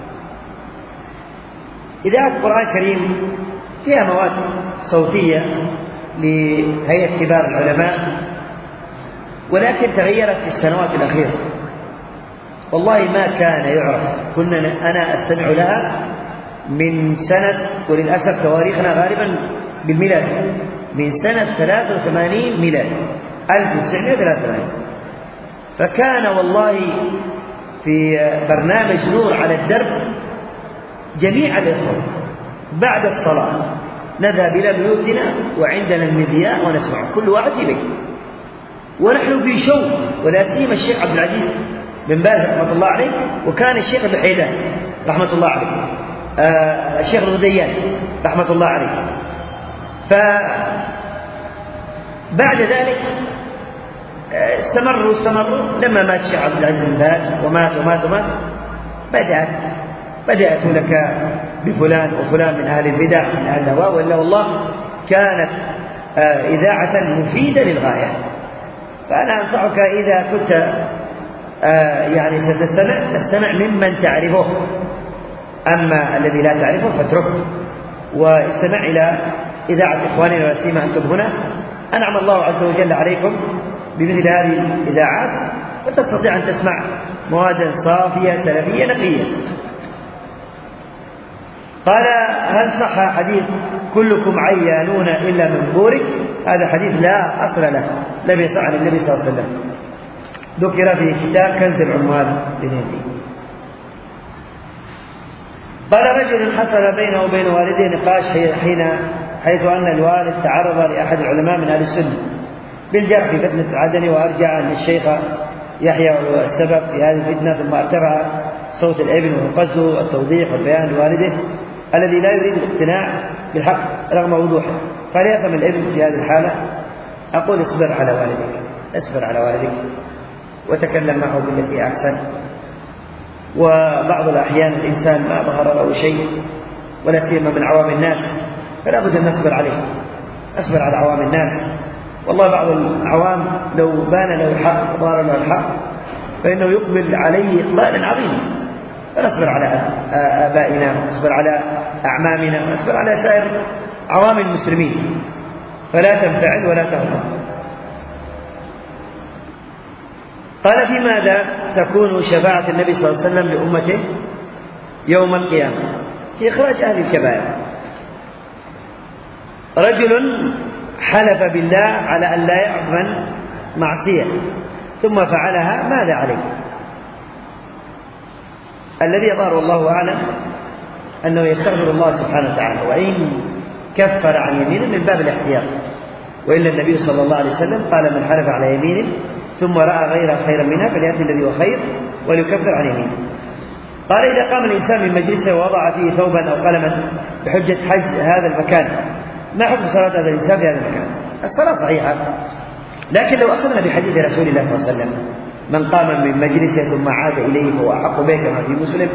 B: إذاعة القرآن الكريم فيها مواد صوتية لهيئة كبار العلماء، ولكن تغيرت في السنوات الأخيرة، والله ما كان يعرف. أنا أستمع لها من سنة، وللأسف تواريخنا غالبا بالميلاد، من سنة 83 ميلادي 1983. فكان والله في برنامج نور على الدرب جميع الإخوة بعد الصلاة نذهب إلى بيوتنا وعندنا المذياع ونسمع كل واحد في بيته، ونحن في شوق. ولا سيما الشيخ عبد العزيز بن باز رحمة الله عليه، وكان الشيخ البحيدان رحمة الله عليه، الشيخ الغديان رحمة الله عليه. فبعد ذلك استمروا لما مات الشيخ عبد العزيز بن باز ومات بدأت لك بفلان وفلان من أهل البدع من أهل الهواء، وإلا والله كانت إذاعة مفيدة للغاية. فأنا أنصحك إذا كنت يعني ستستمع ممن تعرفه، أما الذي لا تعرفه فاتركه واستمع إلى إذاعة إخواننا وسيما أنتم هنا. أنعم الله عز وجل عليكم بمثل هذه الإذاعات، وتستطيع أن تسمع موادا صافية سلفية نقية. قال هل صح حديث كلكم عيانون إلا من بورك؟ هذا حديث لا أصل له، لم يصح عن النبي صلى الله عليه وسلم، ذكر في كتاب كنز العمال للهندي. قال رجل حصل بينه وبين والده نقاش حيث أن الوالد تعرض لأحد العلماء من أهل السنة بالجرح في فتنة العدن، وأرجع أن الشيخ يحيى هو السبب في هذه الفتنة، ثم ارتفع صوت الابن وقصده التوضيح والبيان لوالده الذي لا يريد الاقتناع بالحق رغم وضوحه. فليأثم الابن في هذه الحالة؟ أقول اصبر على والدك وتكلم معه بالتي أحسن. وبعض الأحيان الإنسان ما ظهر له شيء ولا سيما من عوام الناس فلا بد أن نصبر عليه، أصبر على عوام الناس. والله بعض العوام لو بان له الحق وظهر له الحق فإنه يقبل عليه إقبالا عظيما. فنصبر على آبائنا ونصبر على أعمامنا ونصبر على سائر عوام المسلمين، فلا تنفعل ولا تغضب. قال في ماذا تكون شفاعة النبي صلى الله عليه وسلم لأمته يوم القيامة؟ في إخراج أهل الكبائر. رجل حلف بالله على أن لا يعمل معصية ثم فعلها، ماذا عليه؟ الذي يظهر والله أعلم أنه يستغفر الله سبحانه وتعالى، وإن كفر عن يمينه من باب الاحتياط. وإلا النبي صلى الله عليه وسلم قال من حلف على يمينه ثم رأى غيرها خيرا منها فليأتي الذي هو خير وليكفر عن يمينه. قال إذا قام الإنسان من مجلسه ووضع فيه ثوبا أو قلما بحجة حجز هذا المكان، ما حكم صلاة هذا الإنسان في هذا المكان؟ الصلاة صحيحة، لكن لو أخذنا بحديث رسول الله صلى الله عليه وسلم من قام من مجلسه ثم عاد إليه فهو أحق به كما في مسلم،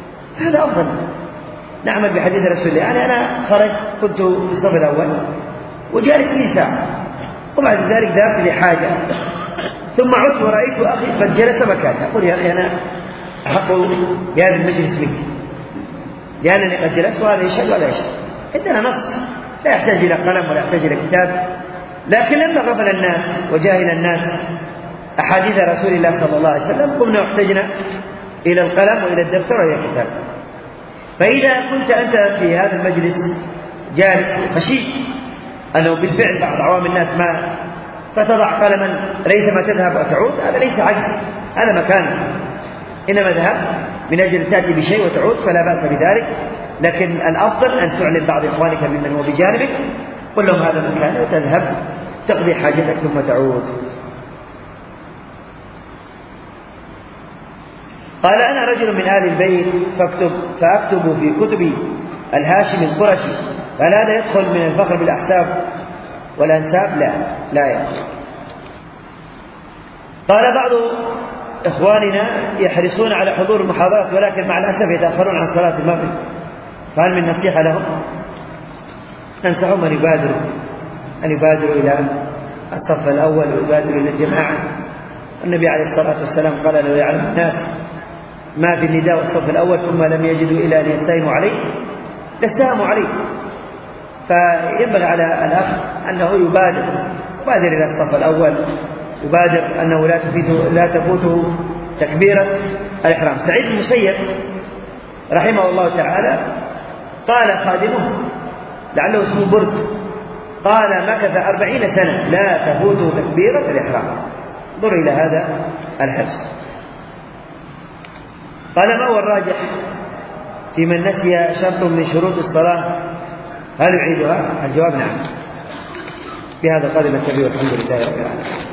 B: هذا أفضل. نعمل بحديث رسول الله. أنا خرجت كنت في الصف الأول وجالس لي ساعة، وبعد ذلك ذهبت لحاجة، ثم عدت ورأيت أخي قد جلس مكاني، أقول يا أخي أنا أحق بهذا المجلس منك، لأنني قد جلست وهذا يشهد ولا يشهد. عندنا نص لا يحتاج إلى قلم ولا يحتاج إلى كتاب. لكن لما غفل الناس وجاهل الناس أحاديث رسول الله صلى الله عليه وسلم قمنا واحتجنا إلى القلم وإلى الدفتر وإلى الكتاب. فإذا كنت أنت في هذا المجلس جالس خشيت أنه بالفعل بعض عوام الناس ما فتضع قلما ريثما تذهب وتعود، هذا ليس عجز، هذا مكانك، إنما ذهبت من أجل تأتي بشيء وتعود فلا بأس بذلك. لكن الأفضل أن تعلم بعض إخوانك ممن هو بجانبك، قل لهم هذا مكاني، وتذهب تقضي حاجتك ثم تعود. قال أنا رجل من آل البيت فأكتب في كتبي الهاشمي القرشي، فهل هذا يدخل من الفخر بالأحساب والأنساب؟ لا يدخل. قال بعض إخواننا يحرصون على حضور المحاضرات ولكن مع الأسف يتأخرون عن صلاة المغرب، فهل من نصيحة لهم؟ ننصحهم أن يبادروا إلى الصف الأول ويبادروا إلى الجماعة. النبي عليه الصلاة والسلام قال لو يعلم الناس ما في النداء والصف الأول ثم لم يجدوا إلا أن يستهموا عليه لاستهموا عليه. فينبغي على الأخ أنه يبادر إلى الصف الأول، يبادر أنه لا تفوته تكبيرة الإحرام. سعيد بن المسيب رحمه الله تعالى قال خادمه لعله اسمه برد، قال مكث 40 سنة لا تفوته تكبيرة الإحرام. انظر إلى هذا الحرص. قال ما هو الراجح في من نسي شرط من شروط الصلاة هل يعيدها؟ الجواب نعم. بهذا قال النبي والحمد لله رب العالمين.